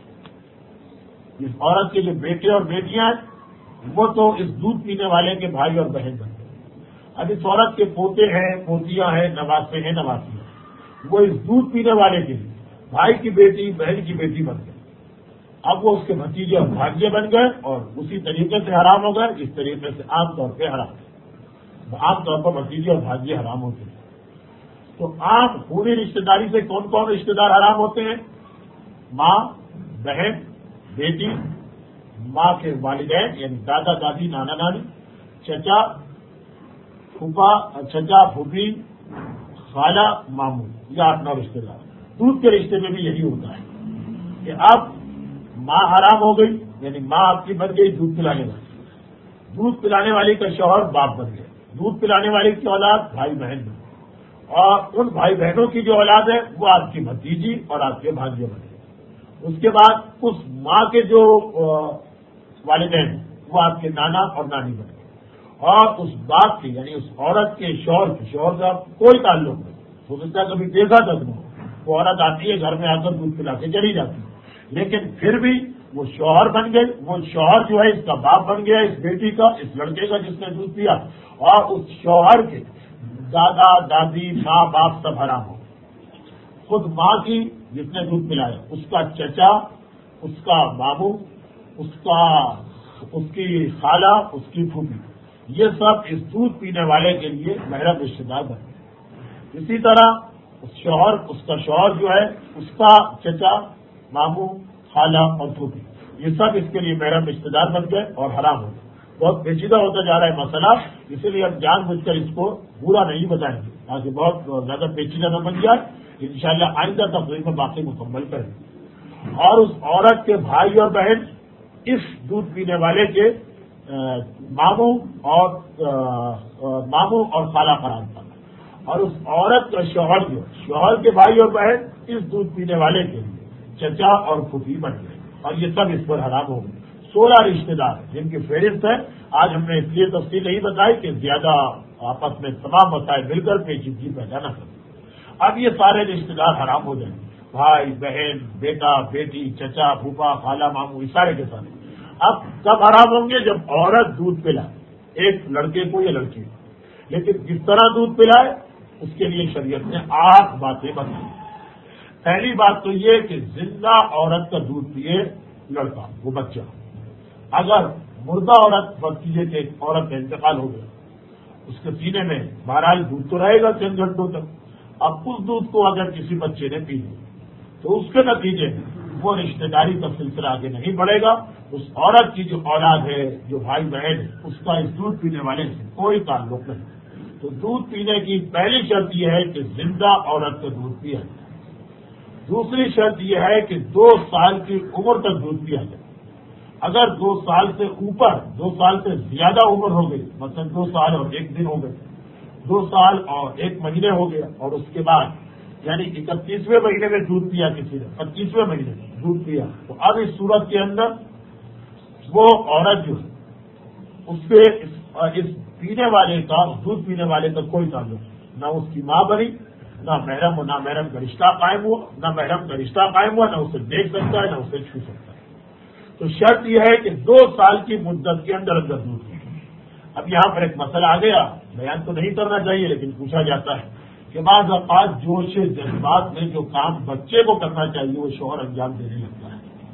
اس عورت کے جو بیٹے اور بیٹیاں ہیں وہ تو اس دودھ پینے والے کے بھائی اور بہن بن گئے. اب اس عورت کے پوتے ہیں, پوتیاں ہیں, نواسے ہیں, نواسیاں, وہ اس دودھ پینے والے کے لیے بھائی کی بیٹی بہن کی بیٹی بن گئے. اب وہ اس کے بھتیجے اور بھانجے بن گئے, اور اسی طریقے سے حرام ہو گئے جس طریقے سے عام طور پہ حرام ہے. عام طور پر بھتیجے اور بھانجے حرام ہوتے ہیں. تو عام پوری رشتے داری سے کون کون رشتے دار حرام ہوتے ہیں؟ ماں, بہن, بیٹی, ماں کے والدین یعنی دادا دادی, نانا نانی, چچا پھوپھا, چچا پھوپھی, خالہ, ماموں, یہ آٹھ نو رشتے دار. دودھ کے رشتے میں بھی یہی ہوتا ہے کہ اب ماں حرام ہو گئی, یعنی ماں آپ کی بن گئی دودھ پلانے والی, دودھ پلانے والی کا شوہر باپ بن گیا, دودھ پلانے والی کی اولاد بھائی بہن بن گئے, اور ان بھائی بہنوں کی جو اولاد ہے وہ آپ کی بھتیجی اور آپ کے بھانجے بن گئے. اس کے بعد اس ماں کے جو والدین ہیں وہ آپ کے نانا اور نانی بن گئے, اور اس باپ کے یعنی اس عورت کے شوہر کے شوہر کا کوئی تعلق نہیں, ہو سکتا ہے کبھی دیکھا تک نہیں, وہ عورت آتی ہے گھر میں آ کر دودھ پلا کے چلی جاتی ہے, لیکن پھر بھی وہ شوہر بن گئے. وہ شوہر جو ہے اس کا باپ بن گیا, اس بیٹی کا, اس لڑکے کا جس نے دودھ پیا, اور اس شوہر کے دادا دادی ماں باپ سب حرام ہو. خود ماں کی جس نے دودھ پلایا, اس کا چچا, اس کا ماموں, اس کا اس کی خالہ, اس کی پھوپھی, یہ سب اس دودھ پینے والے کے لیے محرم رشتے دار بن گئے. اسی طرح اس شوہر اس کا شوہر جو ہے اس کا چچا, ماموں, خالہ اور پھوپھی, یہ سب اس کے لیے محرم رشتے دار بن گئے اور حرام ہو گئے. بہت پیچیدہ ہوتا جا رہا ہے مسئلہ, اسی لیے ہم جان بوجھ کر اس کو پورا نہیں بتائیں گے تاکہ بہت زیادہ پیچیدہ نہ بن جائے. انشاءاللہ آئندہ تقریب میں باقی مکمل کریں گے. اور اس عورت کے بھائی اور بہن اس دودھ پینے والے کے ماموں اور ماموں اور خالہ قرار پانا, اور اس عورت کا شوہر جو شوہر کے بھائی اور بہن اس دودھ پینے والے کے لیے چچا اور پھوپھی بن گئے, اور یہ سب اس پر حرام ہو گئے. سولہ رشتے دار جن کی فہرست ہے, آج ہم نے اس لیے تفصیل نہیں بتائی کہ زیادہ آپس میں تمام مسائل مل کر پیچیدگی پیدا نہ کریں. اب یہ سارے رشتے دار حرام ہو جائیں گے, بھائی بہن بیٹا بیٹی چچا پھوپھا خالہ ماموں, یہ سارے کے سارے. اب کب حرام ہوں گے؟ جب عورت دودھ پلائے, ایک لڑکے کو یا لڑکی کو, لیکن کس طرح دودھ پلائے اس کے لیے شریعت نے آٹھ باتیں بتائی. پہلی بات تو یہ کہ زندہ عورت کا دودھ پیے لڑکا, وہ بچہ. اگر مردہ عورت فرض کیجیے کہ ایک عورت کا انتقال ہو گیا, اس کے سینے میں بہرحال دودھ تو رہے گا چند گھنٹوں تک. اب اس دودھ کو اگر کسی بچے نے پی لیا تو اس کے نتیجے میں وہ رشتے داری کا سلسلہ آگے نہیں بڑھے گا. اس عورت کی جو اولاد ہے, جو بھائی بہن ہے, اس کا اس دودھ پینے والے سے کوئی تعلق نہیں. تو دودھ پینے کی پہلی شرط یہ ہے کہ زندہ عورت کا دودھ پیا جائے. دوسری شرط یہ ہے کہ دو سال کی عمر تک دودھ پیا جائے. اگر دو سال سے اوپر, دو سال سے زیادہ عمر ہو گئی, مثلا دو سال اور ایک دن ہو گئے, دو سال اور ایک مہینے ہو گیا, اور اس کے بعد یعنی اکتیسویں مہینے میں دودھ پیا کسی نے, پچیسویں مہینے میں دودھ پیا, تو اب اس صورت کے اندر وہ عورت جو ہے اس سے اس پینے والے کا, دودھ پینے والے کا کوئی تعلق نہیں. نہ اس کی ماں بنی, نہ محرم و نہ محرم کا رشتہ قائم ہوا, نہ محرم کا رشتہ قائم ہوا, نہ اسے دیکھ سکتا ہے نہ اسے چھو سکتا ہے. تو شرط یہ ہے کہ دو سال کی مدت کے اندر اندر دودھ پیا. اب یہاں پر ایک مسئلہ آ گیا, بیان تو نہیں کرنا چاہیے لیکن پوچھا جاتا ہے کہ بعض اوقات جوش جذبات میں جو کام بچے کو کرنا چاہیے وہ شوہر انجام دینے لگتا ہے,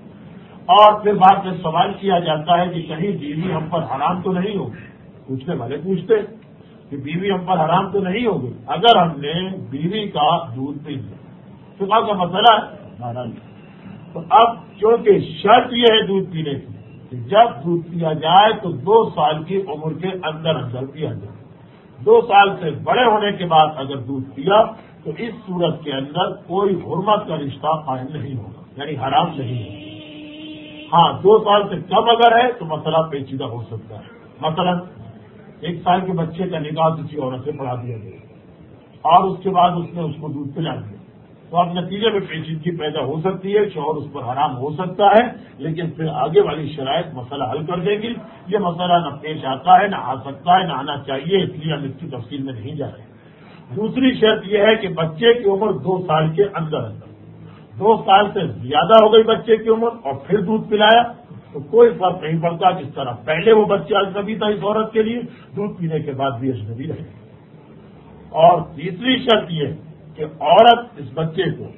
اور پھر بعد میں سوال کیا جاتا ہے کہ کہیں بیوی ہم پر حرام تو نہیں ہوگی. پوچھنے والے پوچھتے کہ بیوی ہم پر حرام تو نہیں ہوگی اگر ہم نے بیوی کا دودھ پی لیا, فقہ کا مسئلہ ہے. تو اب چونکہ شرط یہ ہے دودھ پینے کی کہ جب دودھ پیا جائے تو دو سال کی عمر کے اندر اندر پیا جائے. دو سال سے بڑے ہونے کے بعد اگر دودھ پیا تو اس صورت کے اندر کوئی حرمت کا رشتہ قائم نہیں ہوگا، یعنی حرام نہیں ہوگا. ہاں دو سال سے کم اگر ہے تو مسئلہ پیچیدہ ہو سکتا ہے. مثلا ایک سال کے بچے کا نکاح کسی عورت سے پڑھا دیا گیا اور اس کے بعد اس نے اس کو دودھ پلا دیا تو اب نتیجے میں پیچیدگی پیدا ہو سکتی ہے، شوہر اس پر حرام ہو سکتا ہے، لیکن پھر آگے والی شرائط مسئلہ حل کر دے گی. یہ مسئلہ نہ پیش آتا ہے، نہ آ سکتا ہے، نہ آنا چاہیے، اس لیے ہم اس کی تفصیل میں نہیں جا رہے. دوسری شرط یہ ہے کہ بچے کی عمر دو سال کے اندر اندر. دو سال سے زیادہ ہو گئی بچے کی عمر اور پھر دودھ پلایا تو کوئی فرق نہیں پڑتا. جس طرح پہلے وہ بچہ اجنبی تھا اس عورت کے لیے، دودھ پینے کے بعد بھی اجنبی رہے. اور تیسری شرط یہ کہ عورت اس بچے کو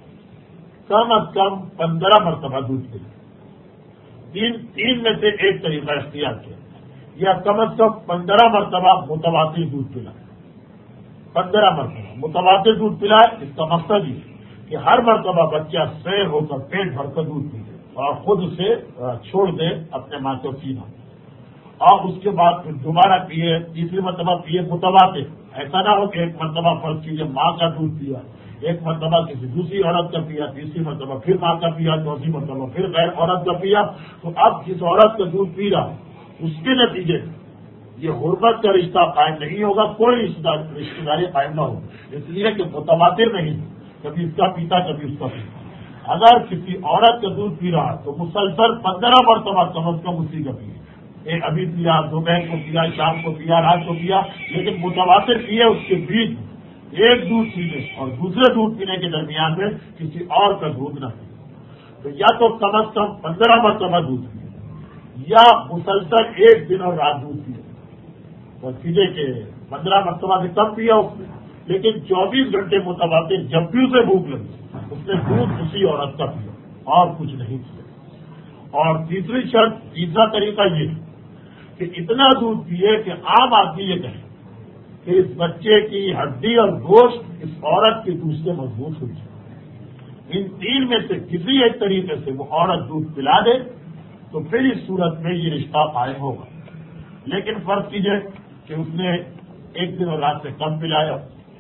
کم از کم پندرہ مرتبہ دودھ پلائے. تین تین میں سے ایک طریقہ اختیار کیا، یا کم از کم پندرہ مرتبہ متواتر دودھ پلائے. پندرہ مرتبہ متواتر دودھ پلائے، اس کا مقصد یہ کہ ہر مرتبہ بچہ سیر ہو کر پیٹ بھر کر دودھ پی اور خود اسے چھوڑ دے اپنے ماں کو پینا، اور اس کے بعد پھر دوبارہ پیے، تیسری مرتبہ پیے متواتر. ایسا نہ ہو کہ ایک مرتبہ فرض کیجیے ماں کا دودھ پیا، ایک مرتبہ کسی دوسری عورت کا پیا، تیسری مرتبہ پھر ماں کا پیا، چوتھی مرتبہ پھر غیر عورت کا پیا. تو اب جس عورت کا دودھ پی رہا اس کے نتیجے یہ حرمت کا رشتہ قائم نہیں ہوگا، کوئی رشتہ داری قائم نہ ہو، اس لیے کہ متواتر نہیں، کبھی اس کا پیتا کبھی اس کا پیتا. اگر کسی عورت کا دودھ پی رہا تو مسلسل پندرہ مرتبہ کم از کم اسی کا پیے. ایک ابھی پیا، دوپہر کو پیا، شام کو پیا، رات کو پیا، لیکن متواتر پیے. اس کے بیچ ایک دودھ پینے اور دوسرے دودھ پینے کے درمیان میں کسی اور کا دودھ نہ پی. تو یا تو کم از کم پندرہ مرتبہ دودھ پیے یا مسلسل ایک دن اور رات دودھ پیے. اور سیدھے کے پندرہ مرتبہ سے کم پیا اس نے، لیکن چوبیس گھنٹے متواتر جب بھی اسے بھوک لگی اس نے دودھ اسی عورت کا پیا اور کچھ نہیں پیا. اور تیسری شرط، تیسرا طریقہ یہ کہ اتنا دودھ پیے کہ عام آدمی یہ کہے کہ اس بچے کی ہڈی اور گوشت اس عورت کے دودھ سے مضبوط ہو جائے. ان تین میں سے کسی ایک طریقے سے وہ عورت دودھ پلا دے تو پھر اس صورت میں یہ رشتہ قائم ہوگا. لیکن فرض کیجیے کہ اس نے ایک دن اور رات سے کم پلایا،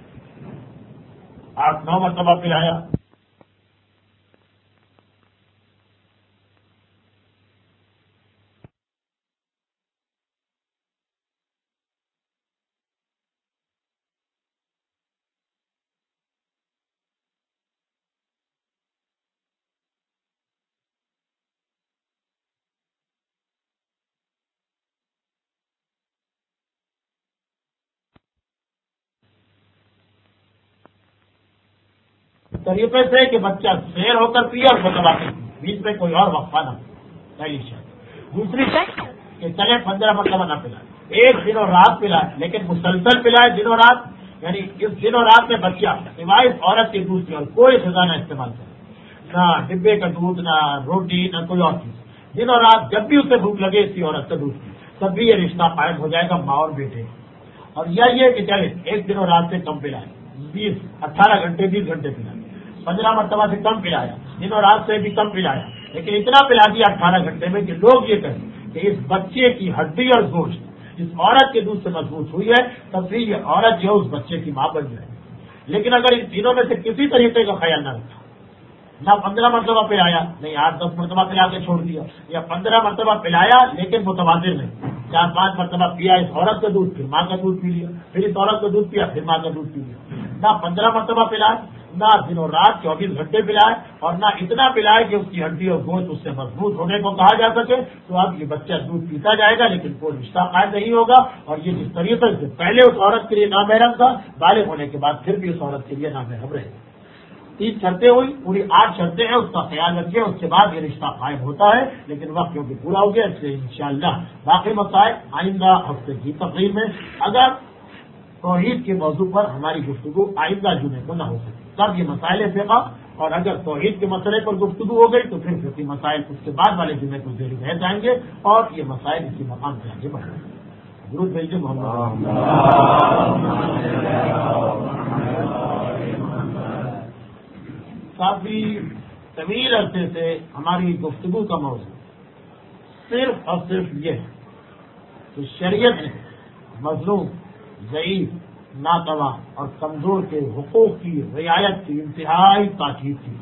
آٹھ نو مرتبہ پلایا، طریقے سے کہ بچہ سیر ہو کر پیا اور متواتر بیچ میں کوئی اور وقفہ نہ پہلی شرط. دوسری شرط کہ چلے پندرہ مرتبہ نہ پلائے، ایک دن اور رات پلائے، لیکن مسلسل پلائے دن اور رات. یعنی اس دن اور رات میں بچہ سوائے عورت کے دودھ کی اور کوئی غذا نہ استعمال کرے، نہ ڈبے کا دودھ، نہ روٹی، نہ کوئی اور چیز. دن اور رات جب بھی اسے بھوک لگے اسی عورت کا دودھ پی، تب بھی یہ رشتہ قائم ہو جائے گا ماں اور بیٹے. اور یہ کہ چلے ایک دن اور رات سے کم پلائے، بیس اٹھارہ گھنٹے بیس گھنٹے پلائے، پندرہ مرتبہ سے کم پلایا، دن اور رات سے بھی کم پلایا، لیکن اتنا پلا دیا اٹھارہ گھنٹے میں کہ لوگ یہ کہیں کہ اس بچے کی ہڈی اور گوشت اس عورت کے دودھ سے مضبوط ہوئی ہے، تب بھی یہ عورت جو اس بچے کی ماں بن جائے. لیکن اگر ان تینوں میں سے کسی طریقے کا خیال نہ رکھا، نہ پندرہ مرتبہ پلایا، نہیں آٹھ دس مرتبہ پلا کے چھوڑ دیا، یا پندرہ مرتبہ پلایا لیکن متواتر نہیں، چار پانچ مرتبہ پیا اس عورت کا دودھ، پھر ماں کا دودھ پی لیا، پھر اس عورت کا دودھ پیا، پھر ماں کا دودھ پی لیا. نہ پندرہ مرتبہ پلائے، نہ دن اور رات چوبیس گھنٹے پلائے، اور نہ اتنا پلائے کہ اس کی ہڈی اور گوشت اس سے مضبوط ہونے کو کہا جا سکے. تو اب یہ بچہ دودھ پیتا جائے گا لیکن کوئی رشتہ قائم نہیں ہوگا. اور یہ جس طریقے سے پہلے اس عورت کے لیے نامحرم تھا، بالغ ہونے کے بعد پھر بھی اس عورت کے لیے نامحرم رہے گا. تین شرطیں ہوئی، پوری آٹھ شرطیں ہیں، اس کا خیال رکھیے، اس کے بعد یہ رشتہ قائم ہوتا ہے. لیکن وقت کیونکہ پورا ہو گیا اس لیے انشاءاللہ باقی مسائل آئندہ ہفتے کی تقریر میں، اگر توحید کے موضوع پر ہماری گفتگو آئندہ جمعے کو نہ ہو سکے تب یہ مسائل فقہ، اور اگر توحید کے مسئلے پر گفتگو ہو گئی تو پھر فقہی مسائل اس کے بعد والے جمعے کو ذیل رہ جائیں گے اور یہ مسائل اسی مقام سے آگے بڑھیں گے. درود بھیجیے محمد. کافی طویل عرصے سے ہماری گفتگو کا موضوع صرف اور صرف یہ ہے کہ شریعت نے مظلوم، ضعیف، ناتواں اور کمزور کے حقوق کی رعایت کی انتہائی تاکید کی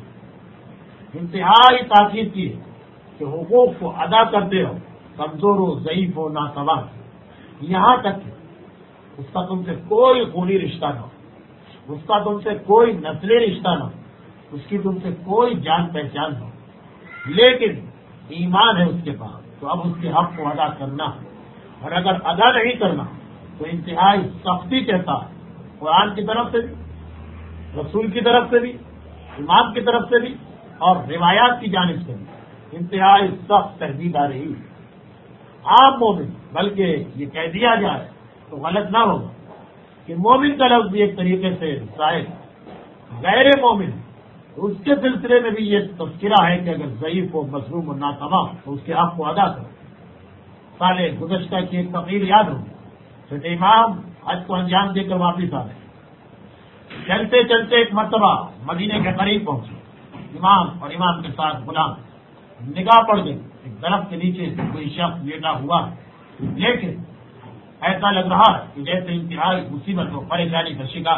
انتہائی تاکید کی کہ حقوق کو ادا کرتے ہو، کمزور ہو، ضعیف ہو، ناتواں، یہاں تک کہ اس کا تم سے کوئی خونی رشتہ نہ ہو، اس کا تم سے کوئی نسلی رشتہ نہ ہو، اس کی تم سے کوئی جان پہچان نہ ہو، لیکن ایمان ہے اس کے پاس تو اب اس کے حق کو ادا کرنا، اور اگر ادا نہیں کرنا تو انتہائی سختی کے ساتھ قرآن کی طرف سے بھی، رسول کی طرف سے بھی، امام کی طرف سے بھی اور روایات کی جانب سے بھی انتہائی سخت تحدید آ رہی ہے۔ عام مومن، بلکہ یہ کہہ دیا جائے تو غلط نہ ہوگا کہ مومن کا لفظ بھی ایک طریقے سے ظاہر، غیر مومن اس کے سلسلے میں بھی یہ تذکرہ ہے کہ اگر ضعیف ہو، مظلوم و ناتواں تو اس کے حق کو ادا کرو۔ سال گزشتہ کی ایک تقریر یاد ہو، چھوٹے امام حج کو انجام دے کر واپس آ گئے، چلتے چلتے ایک مرتبہ مدینے کے قریب پہنچے، امام اور امام کے ساتھ غلام، نگاہ پڑ گئی ایک درخت کے نیچے کوئی شخص لیٹا ہوا ہے، لیکن ایسا لگ رہا ہے کہ جیسے انتہائی مصیبت و پریشانی کا شکار،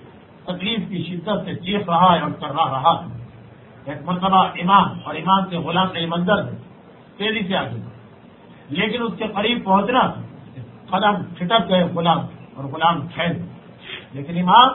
تکلیف کی شدت سے چیخ رہا ہے اور کر رہا ہے۔ ایک مرتبہ امام اور امام کے غلام نے یہ منظر ہے، تیزی سے آگے، لیکن اس کے قریب پہنچنا قدم چھٹک گئے غلام اور غلام ٹھہر گئے، لیکن امام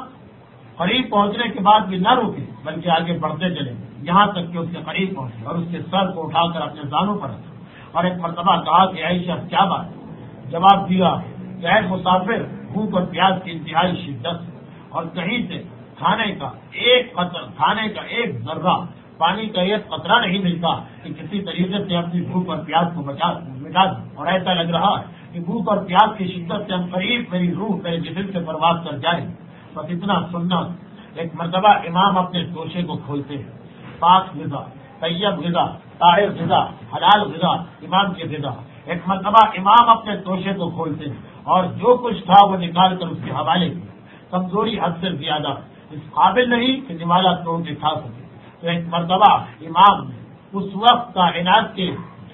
قریب پہنچنے کے بعد بھی نہ روکے بلکہ آگے بڑھتے چلے یہاں تک کہ اس کے قریب پہنچے اور اس کے سر کو اٹھا کر اپنے دانوں پر رکھا، اور ایک مرتبہ کہا کہ اے شخص کیا بات ہے؟ جواب دیا کہ اے مسافر، بھوک اور پیاس کی انتہائی شدت اور کہیں سے کھانے کا ایک قطرہ کھانے کا ایک ذرہ، پانی کا ایک قطرہ نہیں ملتا کہ کسی طریقے سے اپنی بھوک اور پیاس کو بچا مٹا دوں، اور ایسا لگ رہا ہے کہ بھوک اور پیاس کی شدت سے ہم قریب میری روح میرے جسم سے پرواز کر جائے، بس اتنا سننا۔ ایک مرتبہ امام اپنے توشے کو کھولتے ہیں، پاک غذا، طیب غذا، طاہر غذا، حلال غذا، امام کی غذا۔ ایک مرتبہ امام اپنے توشے کو کھولتے ہیں اور جو کچھ تھا وہ نکال کر اس کے حوالے کیا، کمزوری حد سے زیادہ اس قابل نہیں کہ نوالا توڑ کے کھا سکے، تو ایک مرتبہ امام نے اس وقت کائنات کے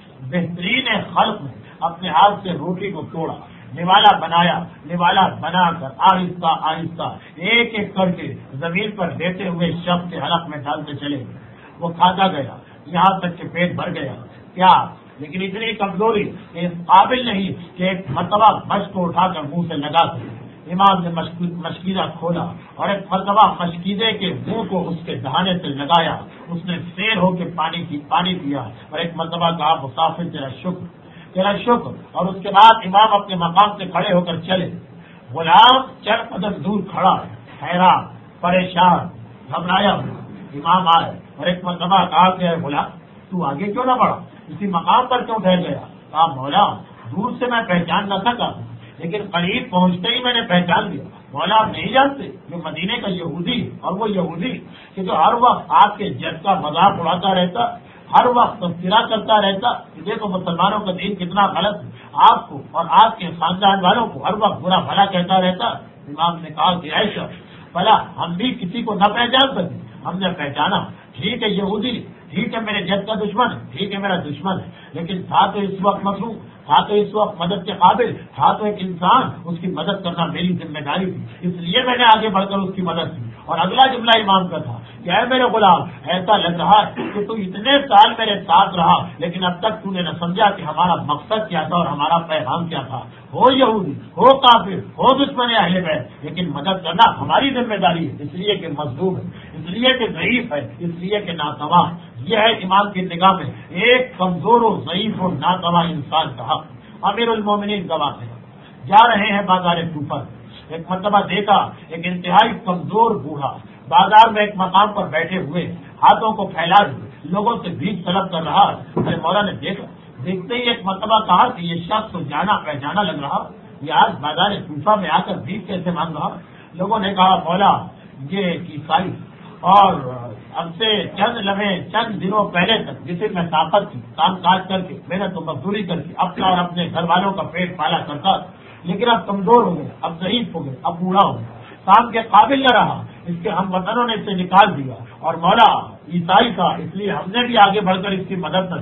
بہترین خلق میں اپنے ہاتھ سے روٹی کو توڑا، نوالا بنایا، نوالا بنا کر آہستہ آہستہ ایک ایک کر کے زمین پر دیتے ہوئے شخص کے حلق میں ڈالتے چلے گئے، وہ کھاتا گیا یہاں تک کہ پیٹ بھر گیا، کیا لیکن اتنی کمزوری کہ اس قابل نہیں کہ ایک مرتبہ مشق کو اٹھا کر منہ سے لگا سکے۔ امام نے مشکیزہ کھولا اور ایک مرتبہ مشکیزے کے منہ کو اس کے دہانے سے لگایا، اس نے سیر ہو کے پانی کی پانی پیا اور ایک مرتبہ کہا مسافر تیرا شکر تیرا شکر اور اس کے بعد امام اپنے مقام سے کھڑے ہو کر چلے۔ غلام چند قدم دور کھڑا ہے، حیران، پریشان، گھبرایا ہوا۔ امام آئے اور ایک مرتبہ کہا کہ اے غلام تو آگے کیوں نہ بڑھا، اسی مقام پر کیوں ٹھہر گیا؟ کہا مولا دور سے میں پہچان نہ سکا لیکن قریب پہنچتے ہی میں نے پہچان لیا۔ مولا آپ نہیں جانتے جو مدینے کا یہودی اور وہ یہودی کہ جو ہر وقت آپ کے جد کا مذاق اڑاتا رہتا، ہر وقت تذکرہ کرتا رہتا کہ دیکھو مسلمانوں کا دین کتنا غلط ہے، آپ کو اور آپ کے خاندان والوں کو ہر وقت برا بھلا کہتا رہتا۔ امام نے کہا کہ ایسا بھلا ہم بھی کسی کو نہ پہچان سکے، ہم نے پہچانا، ٹھیک ہے یہودی، ٹھیک ہے میرے جد کا دشمن ہے، ٹھیک ہے میرا دشمن ہے، لیکن تھا تو اس وقت مظلوم، تھا تو اس وقت مدد کے قابل، تھا تو ایک انسان، اس کی مدد کرنا میری ذمہ داری تھی، اس لیے میں نے آگے بڑھ کر اس کی مدد کی۔ اور اگلا جملہ امام کا تھا کہ اے میرے غلام ایسا لگ رہا ہے کہ تو اتنے سال میرے ساتھ رہا لیکن اب تک تو نے نہ سمجھا کہ ہمارا مقصد کیا تھا اور ہمارا پیغام کیا تھا، ہو یہودی، ہو کافر، ہو دشمن اہل بیت، لیکن مدد کرنا ہماری ذمہ داری ہے، اس لیے کہ مظلوم ہے، اس لیے کہ ضعیف ہے، اس لیے کہ ناتواں۔ یہ ہے امام کی نگاہ میں ایک کمزور و ضعیف و ناتواں انسان کا حق۔ امیر المومنین گواہ ہے، جا رہے ہیں بازار کوفہ، ایک مرتبہ دیکھا ایک انتہائی کمزور بوڑھا بازار میں ایک مقام پر بیٹھے ہوئے ہاتھوں کو پھیلا دیے لوگوں سے بھیک طلب کر رہا ہے۔ میرے مولا نے دیکھا، دیکھتے ہی ایک مرتبہ کہا کہ یہ شخص تو جانا پہچانا لگ رہا، یہ آج بازار کوفہ میں آ کر بھیک کیسے مانگ رہا؟ لوگوں نے کہا مولا یہ عیسائی اور اب سے چند لمحے چند دنوں پہلے تک جسے میں طاقت کی کام کاج کر کے محنت و مزدوری کر کے اپنا اور اپنے گھر والوں کا پیٹ پالا کرتا، لیکن اب کمزور ہو گئے، اب ضعیف ہو گئے، اب بوڑھا ہو گیا، کام کے قابل نہ رہا، اس کے ہم وطنوں نے اسے نکال دیا اور مولا عیسائی کا، اس لیے ہم نے بھی آگے بڑھ کر اس کی مدد نہ کی۔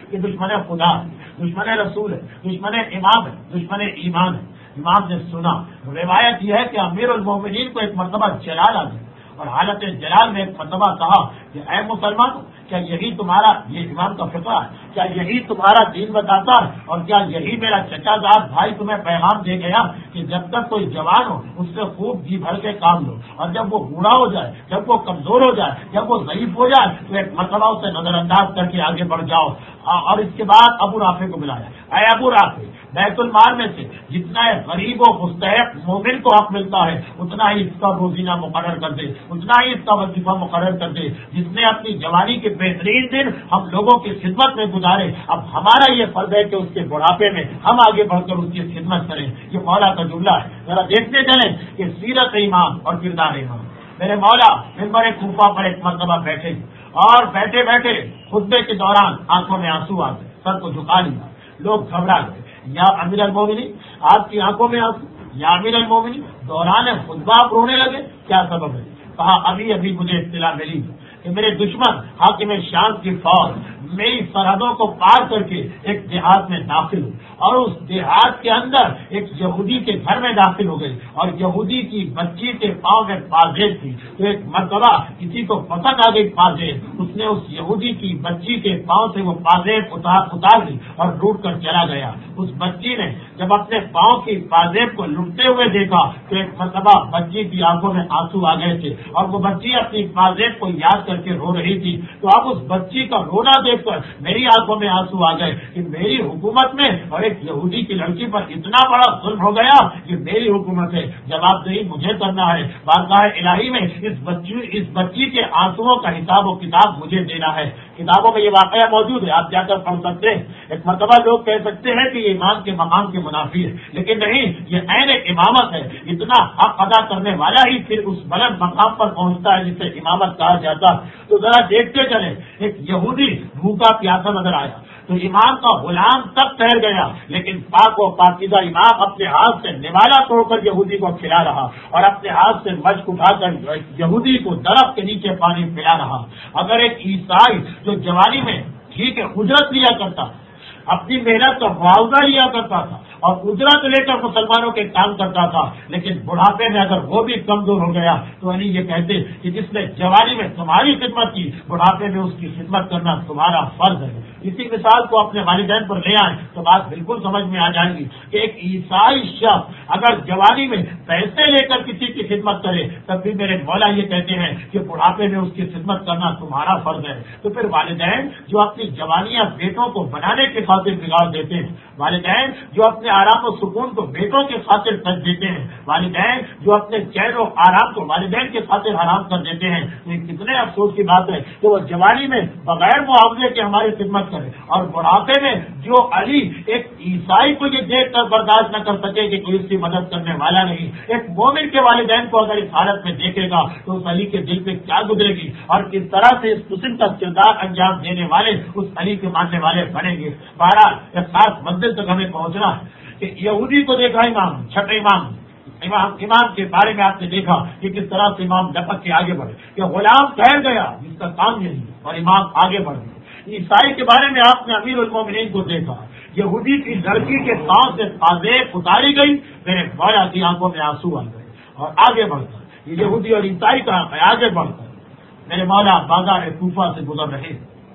کہ دشمن خدا ہے، دشمن رسول ہے، دشمن امام ہے، دشمن ایمان ہے۔ امام نے سنا، روایت یہ ہے کہ امیر المومنین کو ایک مرتبہ جلال آ گیا اور حالت جلال میں ایک مرتبہ کہا کہ اے مسلمان، کیا یہی تمہارا یہ امام کا فقہ ہے؟ کیا یہی تمہارا دین بتاتا ہے؟ اور کیا یہی میرا چچا زاد بھائی تمہیں پیغام دے گیا کہ جب تک کوئی جوان ہو اس سے خوب جی بھر کے کام لو، اور جب وہ بوڑھا ہو جائے، جب وہ کمزور ہو جائے، جب وہ ضعیف ہو جائے تو ایک مرتبہ اسے نظر انداز کر کے آگے بڑھ جاؤ۔ اور اس کے بعد ابو رافع کو بلایا، اے ابو رافع، بیت المال میں سے جتنا غریب و مستحق مومن کو حق ملتا ہے اتنا ہی اس کا روزینہ مقرر کر دے، اتنا ہی اس کا وظیفہ مقرر کر دے۔ جس نے اپنی جوانی کے بہترین دن ہم لوگوں کی خدمت میں گزارے، اب ہمارا یہ فرض ہے کہ اس کے بڑھاپے میں ہم آگے بڑھ کر اس کی خدمت کریں۔ یہ مولا کا جملہ ہے۔ ذرا دیکھتے چلیں کہ سیرت امام اور کردار امام۔ میرے مولا منبر کوفہ پر ایک مرتبہ بیٹھے اور بیٹھے بیٹھے خطبے کے دوران آنکھوں میں آنسو آ گئے، سر کو جھکا لیا، لوگ گھبرا گئے۔ یا امیر المومنین، آپ کی آنکھوں میں آنسو؟ یا امیر المومنین، دوران خطبہ آپ رونے لگے، کیا سبب ہے؟ کہا ابھی ابھی مجھے اطلاع ملی کہ میرے دشمن حاکم شام کی فوج میری سرحدوں کو پار کر کے ایک دیہات میں داخل ہوئی اور اس دیہات کے اندر ایک یہودی کے گھر میں داخل ہو گئی، اور یہودی کی بچی کے پاؤں میں پازیب تھی، تو ایک مرتبہ کسی کو پسند آ گئی پازیب، اس نے اس یہودی کی بچی کے پاؤں سے وہ پازیب اتار اتار دی اور لوٹ کر چلا گیا۔ اس بچی نے جب اپنے پاؤں کی پازیب کو لٹتے ہوئے دیکھا تو ایک مرتبہ بچی کی آنکھوں میں آنسو آ گئے تھے، اور وہ بچی اپنی پازیب کو یاد کر کے رو رہی تھی۔ تو اب اس بچی کا رونا دیکھ کر میری آنکھوں میں آنسو آ گئے کہ میری حکومت میں اور ایک یہودی کی لڑکی پر اتنا بڑا ظلم ہو گیا کہ میری حکومت ہے، جواب دہی مجھے کرنا ہے، بارگاہ الہی میں اس بچی اس بچی کے آنسوؤں کا حساب و کتاب مجھے دینا ہے۔ کتابوں میں یہ واقعہ موجود ہے، آپ جا کر پڑھ سکتے ہیں۔ ایک مرتبہ لوگ کہہ سکتے ہیں کہ یہ امام کے مقام کے منافی ہے، لیکن نہیں، یہ عین امامت ہے۔ اتنا حق ادا کرنے والا ہی پھر اس بلند مقام پر پہنچتا ہے جسے امامت کہا جاتا ہے۔ تو ذرا دیکھتے چلے، ایک یہودی بھوکا پیاسا نظر آیا تو امام کا غلام تب ٹھہر گیا، لیکن پاک و پاکیزہ امام اپنے ہاتھ سے نوالا توڑ کر یہودی کو کھلا رہا اور اپنے ہاتھ سے مشک اٹھا کر یہودی کو درخت کے نیچے پانی پلا رہا۔ اگر ایک عیسائی جو جوانی میں ٹھیک ہے اجرت لیا کرتا، اپنی محنت کا معاوضہ لیا کرتا تھا اور اجرت لے کر مسلمانوں کے کام کرتا تھا، لیکن بڑھاپے میں اگر وہ بھی کمزور ہو گیا تو علی یہ کہتے کہ جس نے جوانی میں تمہاری خدمت کی، بڑھاپے میں اس کی خدمت کرنا تمہارا فرض ہے۔ اسی مثال کو اپنے والدین پر لے آئیں تو بات بالکل سمجھ میں آ جائے گی کہ ایک عیسائی شخص اگر جوانی میں پیسے لے کر کسی کی خدمت کرے تب بھی میرے مولا یہ کہتے ہیں کہ بڑھاپے میں اس کی خدمت کرنا تمہارا فرض ہے۔ تو پھر والدین جو اپنی جوانیاں بیٹوں کو بنانے کی خاطر بگاڑ دیتے ہیں، والدین جو اپنے آرام و سکون کو بیٹوں کی خاطر تج دیتے ہیں، والدین جو اپنے چین و آرام کو والدین کی خاطر حرام کر دیتے ہیں، یہ کتنے افسوس کی بات ہے کہ وہ جوانی میں بغیر معاوضے کے ہماری خدمت کرے، اور بڑھاپے میں جو علی ایک عیسائی کو یہ دیکھ کر برداشت نہ کر سکے کہ کوئی اس کی مدد کرنے والا نہیں، ایک مومن کے والدین کو اگر اس حالت میں دیکھے گا تو اس علی کے دل پہ کیا گزرے گی، اور کس طرح سے اس قسم کا کردار انجام دینے والے اس علی کے ماننے والے بنیں گے۔ بہرحال ایک خاص منزل تک ہمیں پہنچنا ہے کہ یہودی کو دیکھا امام، چھٹے امام امام امام کے بارے میں آپ نے دیکھا کہ کس طرح سے امام لپک کے آگے بڑھے کہ غلام ٹھہر گیا جس کا کام یہی ہے اور امام آگے بڑھ گئے۔ عیسائی کے بارے میں آپ نے امیر المومنین کو دیکھا، یہودی کی لڑکی کے پاؤں سے پازیب اتاری گئی، میرے مولا کی آنکھوں میں آنسو آ گئے، اور آگے بڑھ کر یہ یہودی اور عیسائی کا آگے بڑھ کر میرے مولا بازار کوفہ سے گزر رہے۔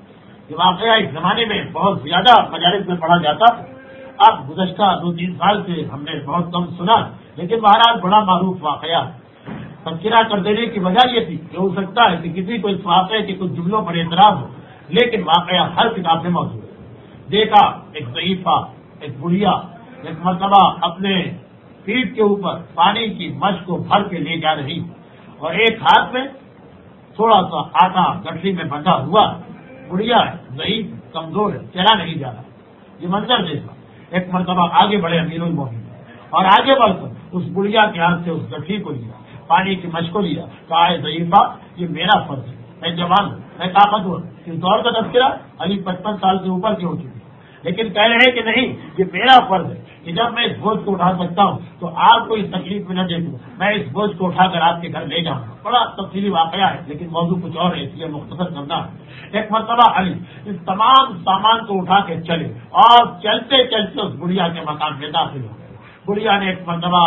یہ واقعہ اس زمانے میں بہت زیادہ مجالس میں پڑھا جاتا، اب گزشتہ دو تین سال سے ہم نے بہت کم سنا، لیکن بہرحال بڑا معروف واقعہ تذکرہ کر دینے کی وجہ یہ تھی کہ ہو سکتا ہے کہ کسی کو اس واقعے کے کچھ جملوں پر اعتراض ہو، لیکن واقعہ ہر کتاب میں موجود ہے۔ دیکھا ایک ضعیفہ، ایک بڑھیا ایک مرتبہ اپنے پیٹ کے اوپر پانی کی مشک کو بھر کے لے جا رہی، اور ایک ہاتھ میں تھوڑا سا آٹا گٹھلی میں بندھا ہوا، بڑھیا ہے، ضعیف کمزور ہے، چلا نہیں جا رہا۔ یہ منظر دیکھا، ایک مرتبہ آگے بڑھے امیر المومنین اور آگے بڑھ کر اس بڑھیا کے ہاتھ سے اس گٹھلی کو لیا، پانی کی مشک کو لیا، کہا اے ضعیفہ یہ میرا فرض ہے، میں جوان ہوں، میں طاقتور، اس دور کا تذکرہ علی پچپن سال سے اوپر کی ہو چکی، لیکن کہہ رہے ہیں کہ نہیں یہ میرا فرض ہے کہ جب میں اس بوجھ کو اٹھا سکتا ہوں تو آپ کو اس تکلیف میں نہ دیکھوں، میں اس بوجھ کو اٹھا کر آپ کے گھر لے جاؤں گا۔ بڑا تفصیلی واقعہ ہے لیکن موضوع کچھ اور ہے، اس لیے مختصر کرنا ہے۔ ایک مرتبہ علی اس تمام سامان کو اٹھا کے چلے اور چلتے چلتے اس بڑھیا کے مکان میں داخل ہو گئے۔ بڑھیا نے ایک مرتبہ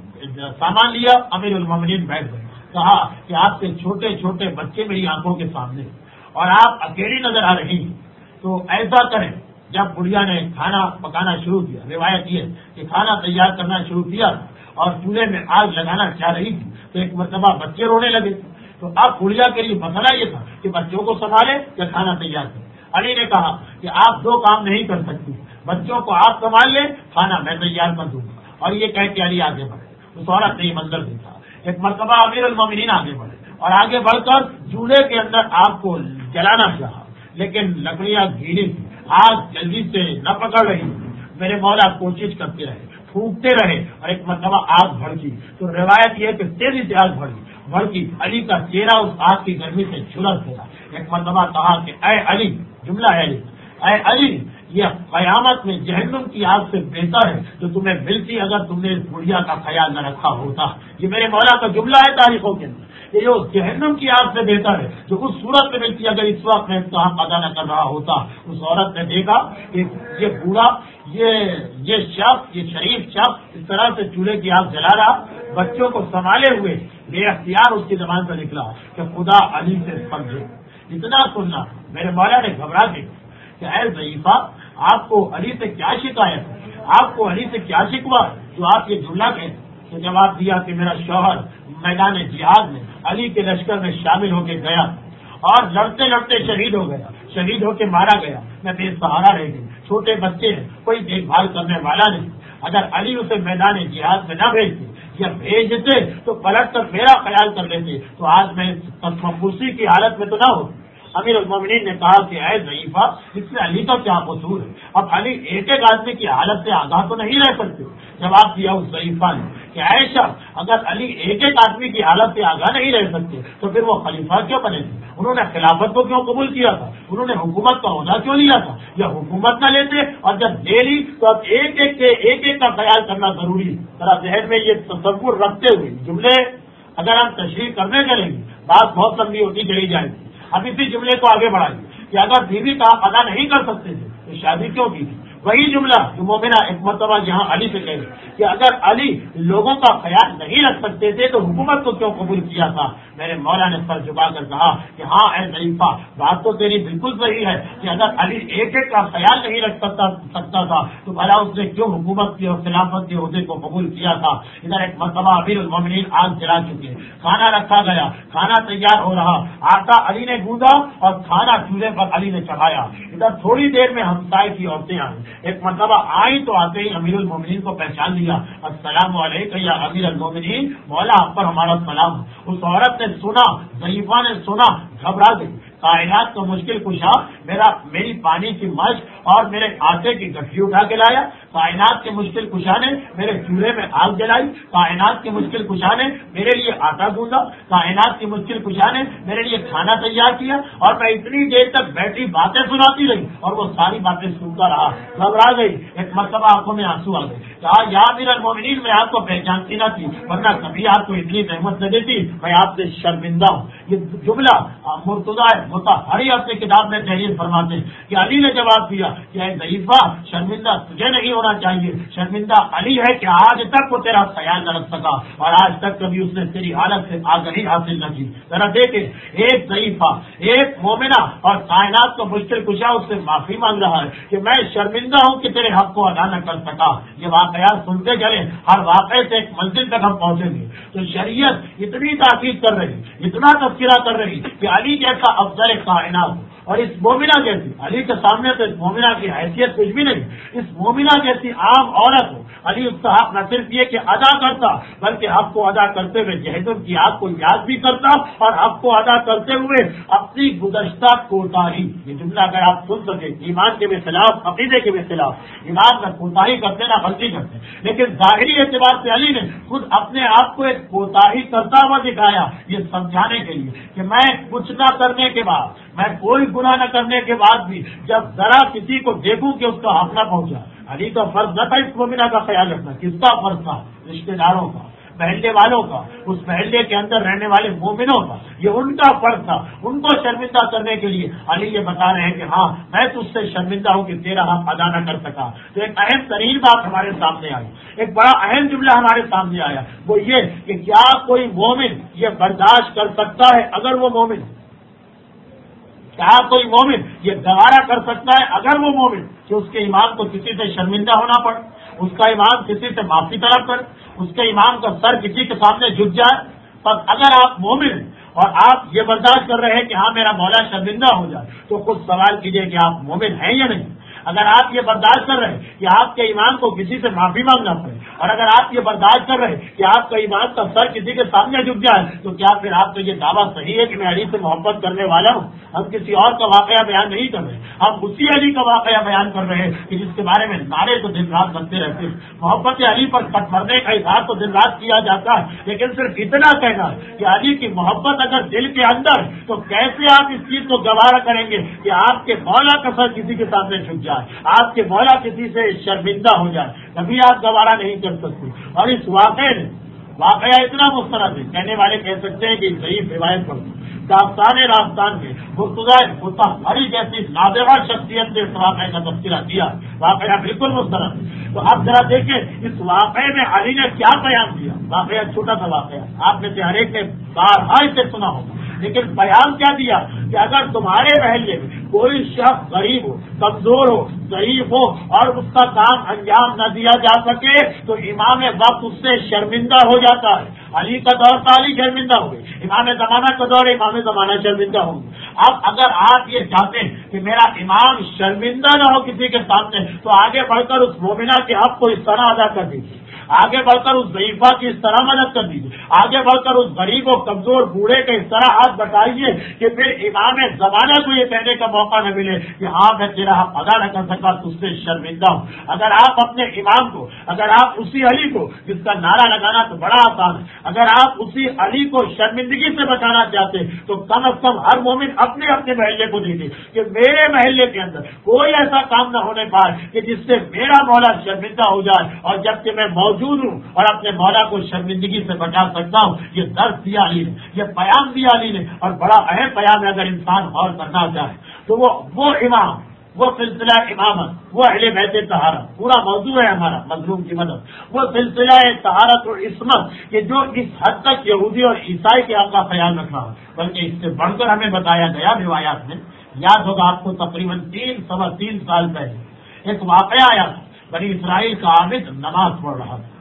سامان لیا، امیر المومنین بیٹھ گئے، کہا کہ آپ کے چھوٹے چھوٹے بچے میری آنکھوں کے سامنے اور آپ اکیلی نظر آ رہی ہیں، تو ایسا کریں۔ جب بڑھیا نے کھانا پکانا شروع کیا، روایت یہ کہ کھانا تیار کرنا شروع کیا اور چولہے میں آگ لگانا چاہ رہی تھی تو ایک مرتبہ بچے رونے لگے۔ تو اب بڑھیا کے لیے مسئلہ یہ تھا کہ بچوں کو سنبھالے یا کھانا تیار کرے۔ علی نے کہا کہ آپ دو کام نہیں کر سکتی، بچوں کو آپ سنبھال لیں، کھانا میں تیار کر دوں گا۔ اور یہ کہہ کے علی آگے بڑھے۔ اس عورت نے یہ منظر دیکھا۔ ایک مرتبہ امیر المومنین آگے بڑھے اور آگے بڑھ کر چولہے کے اندر آگ کو جلانا چاہا، لیکن لکڑیاں گیلی تھی، آگ جلدی سے نہ پکڑ رہی۔ میرے مولا کوشش کرتے رہے، پھونکتے رہے اور ایک مرتبہ آگ بھڑکی۔ تو روایت یہ کہ تیزی سے آگ بھڑکی بھڑکی علی کا چہرہ اس آگ کی گرمی سے جھلس گیا۔ ایک مرتبہ کہا کہ اے علی، جملہ ہے علی، اے علی، یہ قیامت میں جہنم کی آگ سے بہتر ہے جو تمہیں ملتی اگر تم نے اس بڑھیا کا خیال نہ رکھا ہوتا۔ یہ میرے مولا کا جملہ ہے تاریخوں کے اندر، یہ جو جہنم کی آگ سے بہتر ہے جو اس صورت میں ملتی اگر اس وقت میں اس کا حق ادا نہ کر رہا ہوتا۔ اس عورت نے دیکھا کہ یہ بوڑھا، یہ یہ شخص، یہ شریف شخص اس طرح سے چولہے کی آگ جلا رہا، بچوں کو سنبھالے ہوئے، بے اختیار اس کی زبان سے نکلا کہ خدا علی سے سمجھے۔ اتنا سننا میرے مولا نے گھبرا کے کہ اے ضعیفہ، آپ کو علی سے کیا شکایت ہے، آپ کو علی سے کیا شکوا جو آپ یہ جملہ کہتے؟ تو جواب دیا کہ میرا شوہر میدان جہاد میں علی کے لشکر میں شامل ہو کے گیا اور لڑتے لڑتے شہید ہو گیا، شہید ہو کے مارا گیا، میں بے سہارا رہ گئی، چھوٹے بچے ہیں، کوئی دیکھ بھال کرنے والا نہیں۔ اگر علی اسے میدان جہاد میں نہ بھیجتے یا بھیج دیتے تو پلٹ کر میرا خیال کر لیتے تو آج میں کرسی کی حالت میں تو نہ ہوتی۔ امیر المومنین نے کہا کہ اے ضعیفہ، اس میں علی کا کیا قصور ہے؟ اب علی ایک ایک آدمی کی حالت سے آگاہ تو نہیں رہ سکتے۔ جواب دیا اس ضعیفہ نے کہ عائشہ، اگر علی ایک ایک آدمی کی حالت سے آگاہ نہیں رہ سکتے تو پھر وہ خلیفہ کیوں بنے تھے؟ انہوں نے خلافت کو کیوں قبول کیا تھا؟ انہوں نے حکومت کا عہدہ کیوں لیا تھا؟ یا حکومت نہ لیتے اور جب لے لی تو اب ایک ایک کے ایک ایک کا خیال کرنا ضروری ہے۔ ذرا ذہن میں یہ تصور رکھتے ہوئے جملے اگر ہم تشریح کرنے چلیں گے بات بہت لمبی ہوتی چلی جائے گی۔ اب اسی جملے کو آگے بڑھائیے کہ اگر بیوی کا حق ادا نہیں کر سکتے تھے تو شادی کیوں کی تھی؟ وہی جملہ جو مومنہ ایک مرتبہ جہاں علی سے کہہ رہے کہ اگر علی لوگوں کا خیال نہیں رکھ سکتے تھے تو حکومت کو کیوں قبول کیا تھا؟ میرے مولا نے سر جھکا کر کہا کہ ہاں اے ضعیفہ، بات تو تیری بالکل صحیح ہے کہ اگر علی ایک ایک کا خیال نہیں رکھ سکتا سکتا تھا تو بھلا اس نے کیوں حکومت کی اور خلافت کے عہدے کو قبول کیا تھا؟ ادھر ایک مرتبہ امیر المومنین آگ جلا چکے، کھانا رکھا گیا، کھانا تیار ہو رہا، آٹا علی نے گوندا اور کھانا چولہے پر علی نے چڑھایا۔ ادھر تھوڑی دیر میں ہمسائے کی عورتیں آئیں، ایک مرتبہ آئی تو آتے ہی امیر المومنین کو پہچان لیا، السلام علیکم یا امیر المومنین، مولا آپ پر ہمارا سلام۔ اس عورت نے سنا، ضعیفہ نے سنا، گھبرا گئی۔ کائنات کا مشکل کشا میرا میری پانی کی مشق اور میرے آٹے کی گٹھی اٹھا کے لایا، کائنات کے مشکل کشا نے میرے چولہے میں آگ جلائی، کائنات کے مشکل کشا نے میرے لیے آٹا گوندا، کائنات کی مشکل کشا نے میرے لیے کھانا تیار کیا اور میں اتنی دیر تک بیٹھی باتیں سناتی رہی اور وہ ساری باتیں سنتا رہا۔ گھبرا گئی، ایک مرتبہ آنکھوں میں آنسو آ گئے، کہا یا امیر المومنین، میں آپ کو پہچانتی نہ تھی ورنہ کبھی آپ کو اتنی زحمت نہ دیتی، میں آپ سے شرمندہ ہوں۔ یہ جملہ مرتضیٰ مطہری اپنی کتاب میں تحریر فرماتے ہیں کہ علی نے جواب دیا کہ اے ضعیفہ، شرمندہ تجھے نہیں ہونا چاہیے، شرمندہ علی ہے کہ آج تک وہ تیرا خیال نہ رکھ سکا اور آج تک کبھی اس نے تیری حالت سے آگہی حاصل نہ کی۔ ذرا دیکھیں، ایک ضعیفہ، ایک مومنہ اور کائنات کا مشکل کشا اس سے معافی مانگ رہا ہے کہ میں شرمندہ ہوں کہ تیرے حق کو ادا نہ کر سکا۔ یہ واقعات سنتے چلیں، ہر واقعے سے ایک منزل تک ہم پہنچیں گے۔ تو شریعت اتنی تاکید کر رہی، اتنا تذکرہ کر رہی کہ علی جیسا افضل کائنات اور اس مومنہ جیسی، علی کے سامنے تو اس مومنہ کی حیثیت کچھ بھی نہیں، اس مومنہ جیسی عام عورت ہو، علی اس کا حق نہ صرف یہ کہ ادا کرتا بلکہ حق کو ادا کرتے ہوئے جہنم کی آگ کو یاد بھی کرتا اور حق کو ادا کرتے ہوئے اپنی گزشتہ کوتاہی، یہ جملہ اگر آپ سن سکے، ایمان کے بھی خلاف، عقیدے کے بھی خلاف، ایمان میں کوتاہی کرتے نہ غلطی کرتے، لیکن ظاہری اعتبار سے علی نے خود اپنے آپ کو ایک کوتاہی کرتا ہوا دکھایا، یہ سمجھانے کے لیے کہ میں کچھ نہ کرنے کے بعد، میں کوئی گناہ نہ کرنے کے بعد بھی جب ذرا کسی کو دیکھوں کہ اس کا حق نہ پہنچا، علی کا فرض نہ تھا اس مومنہ کا خیال رکھنا، کس کا فرض تھا؟ رشتے داروں کا، محلے والوں کا، اس محلے کے اندر رہنے والے مومنوں کا، یہ ان کا فرض تھا۔ ان کو شرمندہ کرنے کے لیے علی یہ بتا رہے ہیں کہ ہاں میں تجھ سے شرمندہ ہوں کہ تیرا حق ادا نہ کر سکا۔ تو ایک اہم ترین بات ہمارے سامنے آئی، ایک بڑا اہم جملہ ہمارے سامنے آیا، وہ یہ کہ کیا کوئی مومن یہ برداشت کر سکتا ہے؟ اگر وہ مومن، کیا کوئی مومن یہ گوارا کر سکتا ہے اگر وہ مومن کہ اس کے امام کو کسی سے شرمندہ ہونا پڑے، اس کا امام کسی سے معافی طلب کرے، اس کے امام کا سر کسی کے سامنے جھک جائے؟ پر اگر آپ مومن اور آپ یہ برداشت کر رہے ہیں کہ ہاں میرا مولا شرمندہ ہو جائے، تو خود سوال کیجئے کہ آپ مومن ہیں یا نہیں۔ اگر آپ یہ برداشت کر رہے ہیں کہ آپ کے امام کو کسی سے معافی مانگنا پڑے، اور اگر آپ یہ برداشت کر رہے ہیں کہ آپ کا امام کا سر کسی کے سامنے جھک جائے، تو کیا پھر آپ کا یہ دعویٰ صحیح ہے کہ میں علی سے محبت کرنے والا ہوں؟ ہم کسی اور کا واقعہ بیان نہیں کر رہے، ہم اسی علی کا واقعہ بیان کر رہے ہیں کہ جس کے بارے میں نعرے تو دن رات بنتے رہتے ہیں۔ محبت علی پر پٹ مرنے کا اظہار تو دن رات کیا جاتا ہے، لیکن صرف اتنا کہنا کہ علی کی محبت اگر دل کے اندر، تو کیسے آپ اس چیز کو گوارا کریں گے کہ آپ کے مولا کا سر کسی کے سامنے جھک جائے، آپ کے مولا کسی سے شرمندہ ہو جائے؟ کبھی آپ گوارا نہیں کر سکتے۔ اور اس واقعے میں واقعہ اتنا مستند ہے، کہنے والے کہہ سکتے ہیں کہ ضعیف روایت پر داستان راستان میں مرتضیٰ ہری جیسی نابغہ شخصیت نے اس واقعے کا تذکرہ کیا، واقعہ بالکل مستند ہے۔ تو اب ذرا دیکھیں اس واقعے میں علی نے کیا بیان دیا۔ واقعہ چھوٹا سا واقعہ، آپ میں سے ہر ایک نے بارہا اسے سنا ہوگا، لیکن بیان کیا دیا کہ اگر تمہارے محلے میں کوئی شخص غریب ہو، کمزور ہو، ضعیف ہو اور اس کا کام انجام نہ دیا جا سکے، تو امام وقت اس سے شرمندہ ہو جاتا ہے۔ علی کا دور تھا، علی شرمندہ ہوئے، امام زمانہ کا دور، امام زمانہ شرمندہ ہوں گے۔ اب اگر آپ یہ چاہتے ہیں کہ میرا امام شرمندہ نہ ہو کسی کے سامنے، تو آگے بڑھ کر اس مومنہ کے حق کو اس طرح ادا کر دیجیے، آگے بڑھ کر اس ضعیفہ کی اس طرح مدد کر دیجیے، آگے بڑھ کر اس غریب و کمزور بوڑھے کے اس طرح ہاتھ بٹائیے کہ پھر امام زمانہ کو یہ کہنے کا موقع نہ ملے کہ ہاں میں تیرا حق ادا نہ کر سکا، تجھ سے شرمندہ ہوں۔ اگر آپ اپنے امام کو، اگر آپ اسی علی کو جس کا نعرہ لگانا تو بڑا آسان ہے، اگر آپ اسی علی کو شرمندگی سے بچانا چاہتے ہیں، تو کم از کم ہر مومن اپنے اپنے محلے کو دیکھے کہ میرے محلے کے اندر کوئی ایسا کام نہ ہونے پائے کہ جس سے میرا مولا شرمندہ ہو جائے، اور جبکہ میں موجود ہوں اور اپنے مولا کو شرمندگی سے بچا سکتا ہوں۔ یہ درس دیا علی نے، یہ پیام دیا علی نے، اور بڑا اہم پیام ہے۔ اگر انسان غور کرنا چاہے تو وہ وہ امام، وہ سلسلہ امامت، وہ اہل بیت طہارت، پورا موضوع ہے ہمارا مظلوم کی مدد، وہ سلسلہ طہارت اور عصمت کہ جو اس حد تک یہودی اور عیسائی کے حق کا خیال رکھ رہا ہے، بلکہ اس سے بڑھ کر ہمیں بتایا گیا روایات میں، یاد ہوگا آپ کو تقریباً تین سوا تین سال پہلے ایک واقعہ آیا، بنی اسرائیل کا عابد نماز پڑھ رہا تھا۔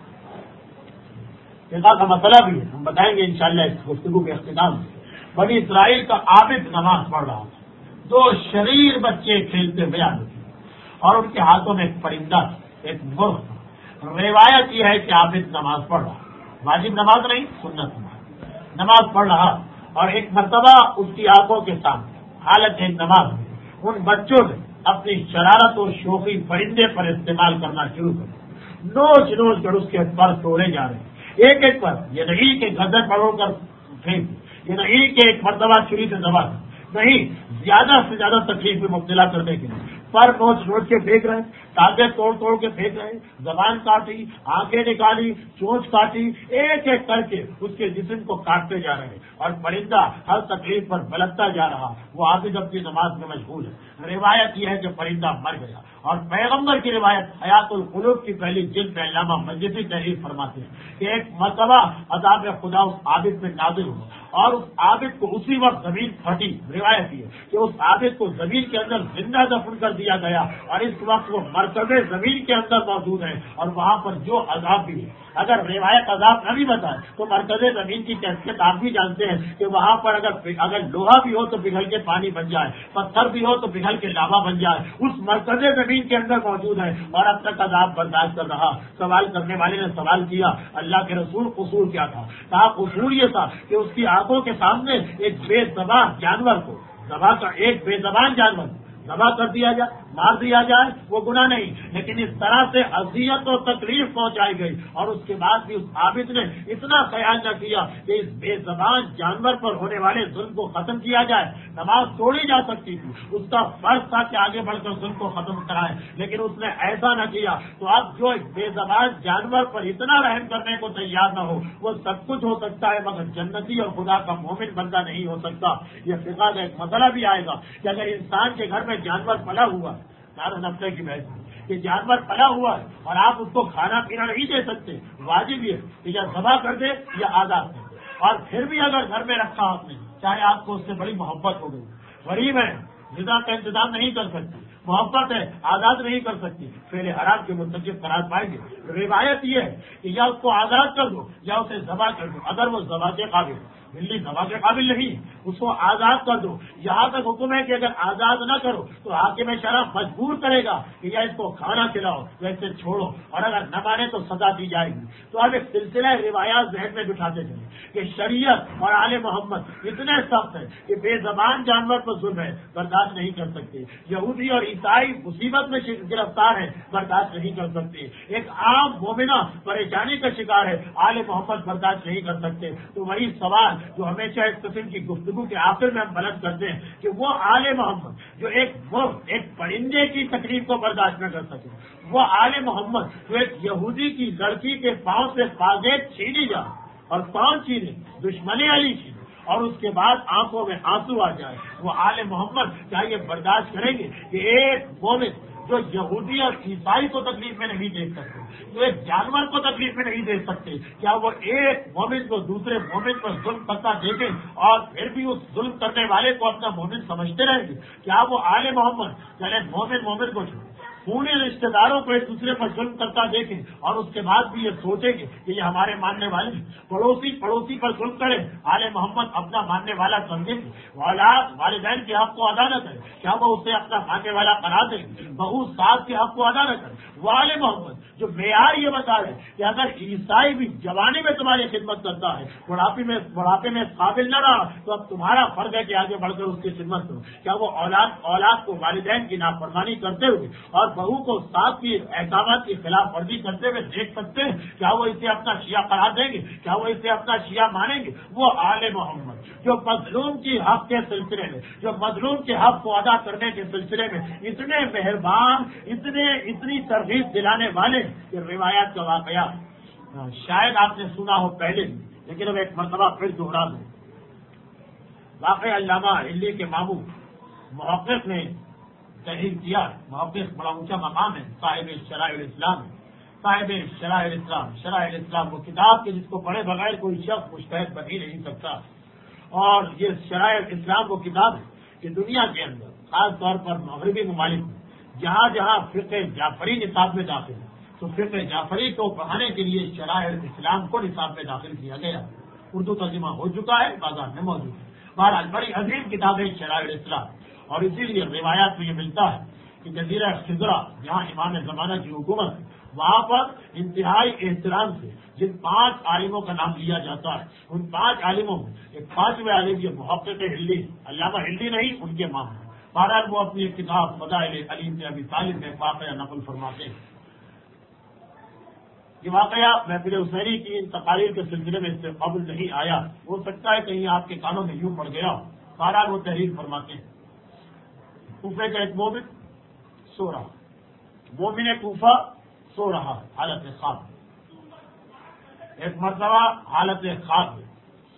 فقہ کا مسئلہ بھی ہے، ہم بتائیں گے انشاءاللہ اس گفتگو کے اختتام میں۔ بنی اسرائیل کا عابد نماز پڑھ رہا تھا، دو شریر بچے کھیلتے ہوئے آتے تھے، اور ان کے ہاتھوں میں ایک پرندہ تھا، ایک مرغ تھا۔ روایت یہ ہے کہ عابد نماز پڑھ رہا، واجب نماز نہیں، سنت نماز نماز پڑھ رہا، اور ایک مرتبہ اس کی آنکھوں کے سامنے حالت ایک نماز میں ان بچوں نے اپنی شرارت اور شوخی پرندے پر استعمال کرنا شروع کر، نوچ نوچ کر اس کے پر توڑے جا رہے ہیں، ایک ایک پر۔ یہ نہیں کہ گردن پڑو کر پھینک، یہ نہیں کہ ایک مرتبہ چھری سے دبا، نہیں، زیادہ سے زیادہ تکلیف میں مبتلا کرنے کے لیے پر نوچ نوچ کے پھینک رہے ہیں، تازے توڑ توڑ کے پھینک رہے ہیں، زبان کاٹی، آنکھیں نکالی، چونچ کاٹی، ایک ایک کر کے اس کے جسم کو کاٹتے جا رہے ہیں، اور پرندہ ہر تکلیف پر بلٹتا جا رہا۔ وہ عابد اپنی نماز میں مشغول ہے۔ روایت یہ ہے کہ پرندہ مر گیا، اور پیغمبر کی روایت حیات القلوب کی پہلی جلد میں علامہ مجلسی تحریر فرماتے ہیں کہ ایک مرتبہ عذاب خدا اس عابد میں نازل ہوا، اور اس عابد کو اسی وقت زمین پھٹی۔ روایت یہ کہ اس عابد کو زمین کے اندر زندہ دفن کر دیا گیا، اور اس وقت وہ مرکز زمین کے اندر موجود ہے، اور وہاں پر جو عذاب بھی ہے، اگر روایت عذاب نہ بھی بتائے تو مرکز زمین کی کیفیت آپ بھی جانتے ہیں کہ وہاں پر اگر اگر لوہا بھی ہو تو پگھل کے پانی بن جائے، پتھر بھی ہو تو پگھل کے لاوا بن جائے، اس مرکز زمین کے اندر موجود ہے، اور اب تک عذاب برداشت کر رہا۔ سوال کرنے والے نے سوال کیا، اللہ کے رسول قصور کیا تھا؟ کہا قصور یہ تھا کہ اس کی آنکھوں کے سامنے ایک بے زبان جانور کو ذبح کر ایک بے زبان جانور ذبح کر دیا جائے، مار دیا جائے وہ گناہ نہیں، لیکن اس طرح سے اذیت و تکلیف پہنچائی گئی اور اس کے بعد بھی اس عابد نے اتنا خیال نہ کیا کہ اس بے زبان جانور پر ہونے والے ظلم کو ختم کیا جائے۔ نماز توڑی جا سکتی تھی، اس کا فرض تھا کہ آگے بڑھ کر ظلم کو ختم کرائے، لیکن اس نے ایسا نہ کیا۔ تو اب جو ایک بے زبان جانور پر اتنا رحم کرنے کو تیار نہ ہو، وہ سب کچھ ہو سکتا ہے مگر جنتی اور خدا کا مومن بندہ نہیں ہو سکتا۔ یہ فقہ کا ایک مسئلہ بھی آئے گا کہ اگر انسان کے گھر میں جانور پلا ہوا دار نفے کی بحث کہ جانور پلا ہوا ہے اور آپ اس کو کھانا پینا نہیں دے سکتے، واجب یہ کہ یا ذبح کر دے یا آزاد کر دے۔ اور پھر بھی اگر گھر میں رکھا آپ نے، چاہے آپ کو اس سے بڑی محبت ہو گئی، غریب ہے، غذا کا انتظام نہیں کر سکتی، محبت ہے، آزاد نہیں کر سکتی، پھر حرام کے مرتکب قرار پائیں گے۔ روایت یہ ہے کہ یا اس کو آزاد کر دو یا اسے ذبح کر دو، اگر وہ ذبح کے قابل بلی ذبح کے قابل نہیں اس کو آزاد کر دو۔ یہاں تک حکم ہے کہ اگر آزاد نہ کرو تو حاکم شرع مجبور کرے گا کہ یا اس کو کھانا کھلاؤ یا اسے چھوڑو، اور اگر نہ مانے تو سزا دی جائے گی۔ تو اب ایک سلسلہ روایات ذہن میں بٹھاتے چلے کہ شریعت اور آل محمد اتنے سخت ہے کہ بے زبان جانور پر ظلم ہے، برداشت نہیں کر سکتے۔ یہودی اور عیسائی مصیبت میں گرفتار ہے، برداشت نہیں کر سکتے۔ ایک عام مومنہ پریشانی کا شکار ہے، آل محمد برداشت نہیں کر سکتے۔ تو وہی سوال جو ہمیشہ اس قسم کی گفتگو کے آخر میں ہم بلند کرتے ہیں کہ وہ آل محمد جو ایک مرغ ایک پرندے کی تکلیف کو برداشت نہ کر سکے، وہ آل محمد جو ایک یہودی کی لڑکی کے پاؤں سے پاگیٹ چھینی جائے اور پاؤں چھینے، دشمنی علی چھینے اور اس کے بعد آنکھوں میں آنسو آ جائے، وہ آل محمد کیا یہ برداشت کریں گے کہ ایک مومن جو یہودی اور عیسائی کو تکلیف میں نہیں دیکھ سکتے، جو ایک جانور کو تکلیف میں نہیں دے سکتے، کیا وہ ایک مومن کو دوسرے مومن پر ظلم کرتا دیکھیں اور پھر بھی اس ظلم کرنے والے کو اپنا مومن سمجھتے رہیں گے؟ کیا وہ آل محمد چلے مومن مومن کو چھوڑیں پونے رشتے داروں کو ایک دوسرے پر ظلم کرتا دیکھیں اور اس کے بعد بھی یہ سوچیں گے کہ یہ ہمارے ماننے والے ہیں، پڑوسی پڑوسی پر ظلم کرے، آل محمد اپنا ماننے والا سمجھیں گے، اولاد والدین کے حق کو ادا نہ کرے، کیا وہ اسے اپنا ماننے والا قرار دیں گے، بہو ساس کے حق کو ادا نہ کرے؟ وہ آل محمد جو معیار یہ بتا رہے کہ اگر عیسائی بھی جوانی میں تمہاری خدمت کرتا ہے، بڑھاپے میں بڑھاپے میں قابل نہ رہا تو اب تمہارا فرض ہے کہ آگے بڑھ کر اس کی خدمت کرو۔ کیا وہ اولاد اولاد کو والدین کی نافرمانی کرتے ہوئے اور بہو کو ساتھ کی احکامات کی خلاف ورزی کرتے ہوئے دیکھ سکتے ہیں؟ کیا وہ اسے اپنا شیعہ قرار دیں گے؟ کیا وہ اسے اپنا شیعہ مانیں گے؟ وہ آل محمد جو مظلوم کی حق کے سلسلے میں، جو مظلوم کے حق کو ادا کرنے کے سلسلے میں اتنے مہربان، اتنے اتنی ترغیب دلانے والے، یہ روایات کا واقعہ شاید آپ نے سنا ہو پہلے بھی، لیکن اب ایک مرتبہ پھر دوہرا دوں۔ واقعہ علامہ ہلی کے ماموں محقق نے تحریر کیا، محقق بڑا اونچا مقام ہے، صاحب شرائع الاسلام ہے، صاحب شرائع الاسلام شرائع الاسلام وہ کتاب کے جس کو پڑھے بغیر کوئی شخص مجتہد بن ہی نہیں سکتا، اور یہ شرائع الاسلام وہ کتاب ہے کہ دنیا کے اندر خاص طور پر مغربی ممالک میں جہاں جہاں فقہ جعفری نصاب میں داخل ہے تو فقہ جعفری کو پڑھانے کے لیے شرائع الاسلام کو نصاب میں داخل کیا گیا، اردو ترجمہ ہو چکا ہے، بازار میں موجود ہے۔ بہرحال بڑی عظیم کتاب ہے شرائع الاسلام، اور اسی لیے روایات میں یہ ملتا ہے کہ جزیرہ خضرہ جہاں امام زمانہ کی حکومت ہے وہاں پر انتہائی احترام سے جن پانچ عالموں کا نام لیا جاتا ہے، ان پانچ عالموں میں ایک پانچویں عالم یہ محقق ہلی، علامہ ہلی نہیں ان کے ماموں، بہرحال وہ اپنی کتاب فضائل علی بن ابی طالب میں واقعہ نقل فرماتے ہیں۔ یہ واقعہ محفل حسینی کی ان تقاریر کے سلسلے میں اس سے قبل نہیں آیا، ہو سکتا ہے کہیں آپ کے کانوں میں یوں پڑ گیا ہو، بہرحال وہ تحریر فرماتے ہیں۔ کوفے کا ایک مومن سو رہا، مومن کوفہ سو رہا حالت خواب، ایک مرتبہ حالت خواب میں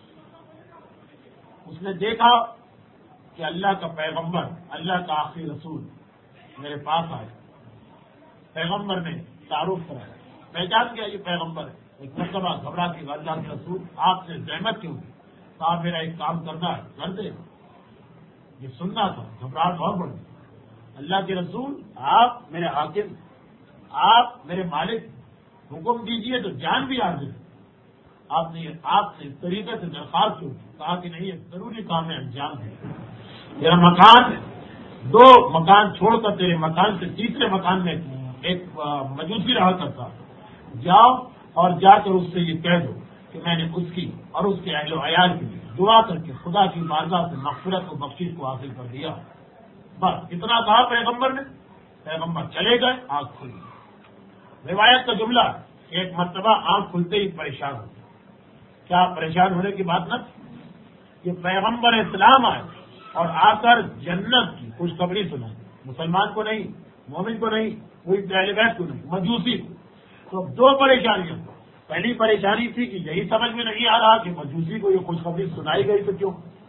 اس نے دیکھا کہ اللہ کا پیغمبر، اللہ کا آخری رسول میرے پاس آئے، پیغمبر نے تعارف کرایا، پہچان گیا یہ پیغمبر ہے۔ ایک مرتبہ گھبرا کے اللہ کے رسول آپ سے زحمت کیوں ہوئی؟ صاحب میرا ایک کام کرنا ہے، کر دے، یہ سننا تھا، گھبراہٹ اور بڑھ گئی۔ اللہ کے رسول آپ میرے حاکم، آپ میرے مالک، حکم دیجئے تو جان بھی حاضر۔ آپ نے آپ سے اس طریقے سے درخواست کی، کہا کہ نہیں ایک ضروری کام ہے، انجام ہے، میرا مکان ہے، دو مکان چھوڑ کر تیرے مکان سے تیسرے مکان میں ایک مجوسی رہا کرتا، جاؤ اور جا کر اس سے یہ کہہ دو کہ میں نے اس کی اور اس کے اہل و عیال کے لیے دعا کر کے خدا کی بارگاہ سے مغفرت و بخشش کو حاصل کر دیا۔ بس اتنا کہا پیغمبر نے، پیغمبر چلے گئے، آنکھ کھلی. روایت کا جملہ ایک مرتبہ آنکھ کھلتے ہی پریشان ہو. کیا پریشان ہونے کی بات نہ تھی؟ یہ پیغمبر اسلام آئے اور آ کر جنت کی خوشخبری سنائے. مسلمان کو نہیں، مومن کو نہیں، کوئی اہل بیت کو نہیں، مجوسی کو. تو دو پریشانیاں. پہلی پریشانی تھی کہ یہی سمجھ میں نہیں آ رہا کہ مجوسی کو یہ خوشخبری سنائی گئی تو کیوں.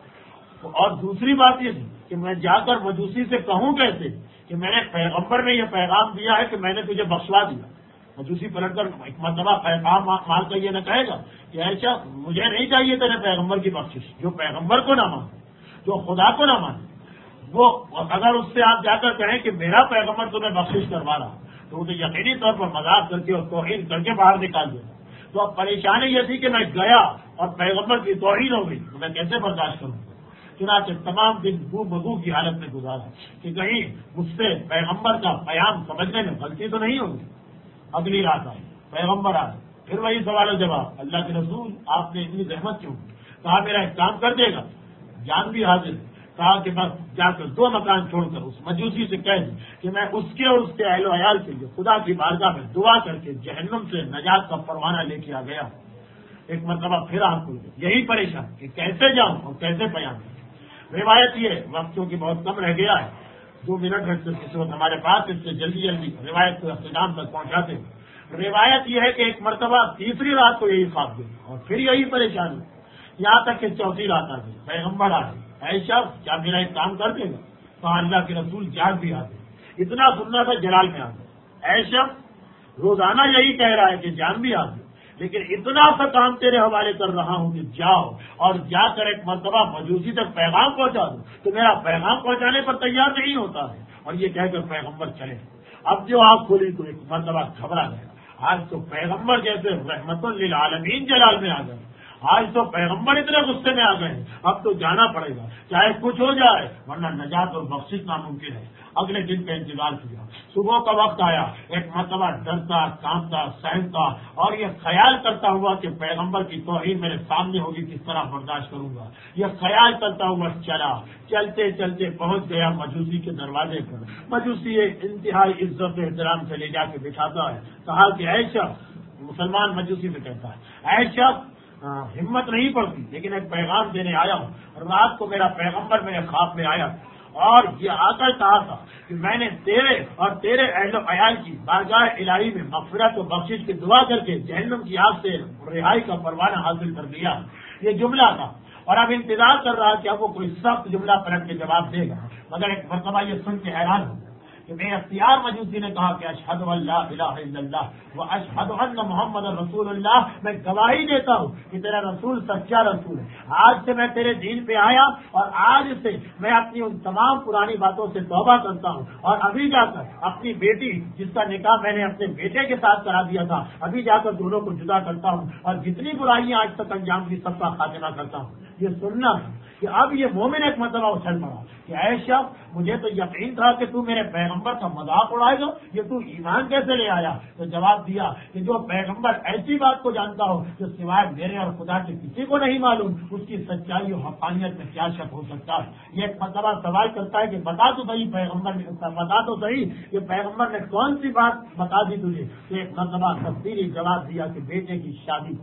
اور دوسری بات یہ تھی کہ میں جا کر مجوسی سے کہوں کیسے کہ میں نے پیغمبر نے یہ پیغام دیا ہے کہ میں نے تجھے بخشوا دیا. مجوسی پلٹ کر ایک مرتبہ پیغام مال کر یہ نہ کہے گا کہ ایسا مجھے نہیں چاہیے تیرے پیغمبر کی بخشش. جو پیغمبر کو نہ مانے، جو خدا کو نہ مانے، وہ اگر اس سے آپ جا کر کہیں کہ میرا پیغمبر تمہیں بخشش کروا رہا تو وہ تو یقینی طور پر مذاق کر کے اور توہین کر کے باہر نکال دے. تو اب پریشانی یہ تھی کہ میں گیا اور پیغمبر کی توہین ہو گئی تو میں کیسے برداشت کروں. چنانچہ تمام دن بو بگو کی حالت میں گزارا کہ کہیں مجھ سے پیغمبر کا پیام سمجھنے میں غلطی تو نہیں ہوگی. اگلی رات آئی، پیغمبر آئے، پھر وہی سوال و جواب. اللہ کے رسول آپ نے اتنی زحمت کیوں؟ کہا میرا ایک کام کر دے گا. جان بھی حاضر. کہا کہ بس جا کر دو مکان چھوڑ کر اس مجوسی سے کہہ دیں کہ میں اس کے اور اس کے اہل و عیال کے لیے خدا کی بارگاہ میں دعا کر کے جہنم سے نجات کا پروانہ لے کے آ گیا. ایک مرتبہ پھر آپ کو یہی پریشان کہ کیسے جاؤں اور کیسے بیان کروں. روایت یہ وقتوں کی بہت کم رہ گیا ہے، دو منٹ ہے اس وقت ہمارے پاس، اس سے جلدی جلدی روایت کو اختتام تک پہنچاتے ہیں. روایت یہ ہے کہ ایک مرتبہ تیسری رات کو یہی خواب گئی اور پھر یہی پریشانی، یہاں تک کہ چوتھی رات آ گئی. پیغمبر آ گئی. ایسا کیا میرا ایک کام کر دے گا؟ کہا اللہ کے رسول جاگ بھی آ گئے. اتنا سننا تھا جلال میں آ گئے. ایسا روزانہ یہی کہہ رہا ہے کہ جان بھی آ گئی، لیکن اتنا سا کام تیرے حوالے کر رہا ہوں کہ جاؤ اور جا کر ایک مرتبہ مجوسی تک پیغام پہنچا دوں. تو میرا پیغام پہنچانے پر تیار نہیں ہوتا ہے. اور یہ کہہ کر پیغمبر چلے. اب جو آنکھ کھلی تو ایک مرتبہ گھبرا گیا. آج تو پیغمبر جیسے رحمت للعالمین جلال میں آ گئے. آج تو پیغمبر اتنے غصے میں آ گئے ہیں، اب تو جانا پڑے گا چاہے کچھ ہو جائے، ورنہ نجات اور بخشش ناممکن ہے. اگلے دن کا انتظار کیا. صبح کا وقت آیا. ایک مرتبہ ڈرتا، کانپتا، سہمتا اور یہ خیال کرتا ہوا کہ پیغمبر کی توہین میرے سامنے ہوگی کس طرح برداشت کروں گا. یہ خیال کرتا ہوا چلا. چلتے چلتے پہنچ گیا مجوسی کے دروازے پر. مجوسی ایک انتہائی عزت و احترام سے لے جا کے بٹھاتا ہے. کہا کہ اے شخص، مسلمان مجوسی سے کہتا ہے، اے شخص ہمت نہیں پڑتی لیکن ایک پیغام دینے آیا ہوں. رات کو میرا پیغمبر میرے خواب میں آیا اور یہ آ کر کہا تھا کہ میں نے تیرے اور تیرے اہل و عیال کی بارگاہ الہی میں مغفرت و بخشش کی دعا کر کے جہنم کی آگ سے رہائی کا پروانہ حاصل کر دیا. یہ جملہ تھا اور اب انتظار کر رہا کہ اب وہ کوئی سخت جملہ پلٹ کے جواب دے گا. مگر ایک مرتبہ یہ سن کے حیران ہو کہ بے اختیار مجوسی نے کہا کہ اشہد ان لا الہ الا اللہ و اشہد ان محمد رسول اللہ، میں گواہی دیتا ہوں کہ تیرا رسول سچا رسول ہے. آج سے میں تیرے دین پہ آیا اور آج سے میں اپنی ان تمام پرانی باتوں سے توبہ کرتا ہوں اور ابھی جا کر اپنی بیٹی جس کا نکاح میں نے اپنے بیٹے کے ساتھ کرا دیا تھا، ابھی جا کر دونوں کو جدا کرتا ہوں اور جتنی برائیاں آج تک انجام دی سب کا خاتمہ کرتا ہوں. یہ سننا کہ اب یہ مومن ایک مرتبہ اچھل پڑا کہ اے شخص، مجھے تو یقین تھا کہ تو میرے پیغمبر کا مذاق اڑائے گا، یہ تو ایمان کیسے لے آیا؟ تو جواب دیا کہ جو پیغمبر ایسی بات کو جانتا ہو جو سوائے میرے اور خدا کے کسی کو نہیں معلوم، اس کی سچائی اور حقانیت میں کیا شک ہو سکتا ہے. یہ ایک مرتبہ سوال کرتا ہے کہ بتا تو صحیح پیغمبر نے بتا تو صحیح کہ پیغمبر نے کون سی بات بتا دی تجھے؟ تو ایک مرتبہ تفصیلی جواب دیا کہ بیٹے کی شادی.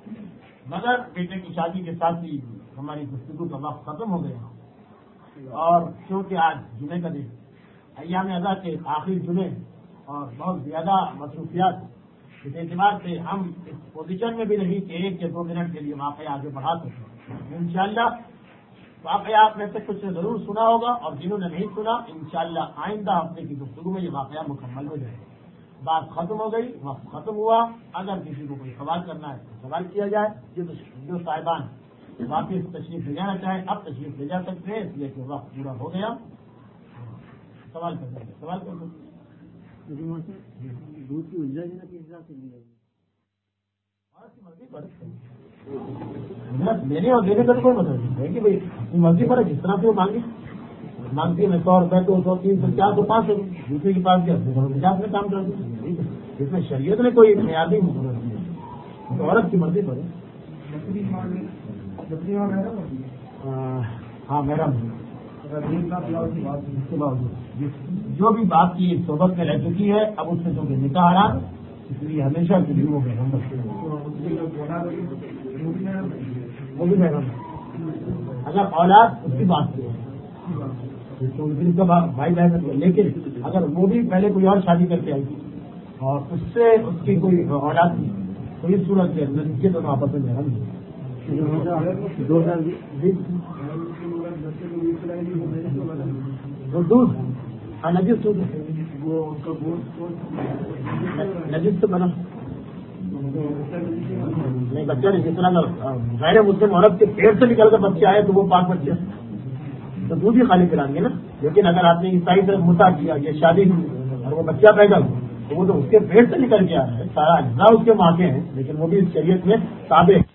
مگر بیٹے کی شادی کے ساتھ ہی ہماری گفتگو کا وقت ختم ہو گیا اور کیونکہ آج جمعے کا دن، ایام اضحیٰ کے آخری جمعے اور بہت زیادہ مصروفیات، اس اعتبار سے ہم اس پوزیشن میں بھی نہیں کہ ایک یا دو منٹ کے لیے واقعہ آگے بڑھا سکیں. انشاءاللہ واقعہ آپ نے سے کچھ نے ضرور سنا ہوگا اور جنہوں نے نہیں سنا انشاءاللہ آئندہ ہفتے کی گفتگو میں یہ واقعہ مکمل ہو جائے. بات ختم ہو گئی، وقت ختم ہوا. اگر کسی کو کوئی سوال کرنا ہے تو سوال کیا جائے. جو جو صاحبان واپس تشریف لے جانا چاہیں اب تشریف لے جا سکتے ہیں، اس لیے کہ وقت پورا ہو گیا. سوال کر سکتے سوال کر سکتے دودھ کی اجرا کے حساب سے مرضی پر لینے اور دینے کا تو کوئی مطلب نہیں ہے کہ بھائی مرضی پر جس طرح سے وہ مانگی مانگتی ہے سو روپئے دو سو تین سو چار سو پانچ سو دوسرے کے پاس گیا پچاس میں کام کر دیں. اس میں شریعت نے کوئی بنیادی مقرر کی ہے، تو عورت کی مرضی پر ہے. ہاں میرا جو بھی بات کی صحبت میں رہ چکی ہے اب اس سے جو کہ نکاح حرام اس لیے ہمیشہ کے لیے وہ محرم وہ بھی محرم اگر اولاد اس کی بات کی بھائی بہن لیکن اگر وہ بھی پہلے کوئی اور شادی کر کے آئی تھی اور اس سے اس کی کوئی اولاد نہیں تو اس صورت کے اندر ان کے دونوں آپس میں محرم نہیں وہ دودھ ہاں نجس دودھ نجس سے بنا نہیں بچہ نہیں جس طرح غیر مسلم عورت کے پیٹ سے نکل کر بچے آئے تو وہ پاک بچے تو دودھ ہی خالی کرائیں گے نا لیکن اگر آپ نے عیسائی طرف متا کیا یہ شادی ہوئی اور وہ بچہ پیدا ہوا تو وہ تو اس کے پیٹ سے نکل کے آ رہا ہے سارا اجزاء اس کے ماں کے ہیں لیکن وہ بھی اس شریعت میں تابع ہے.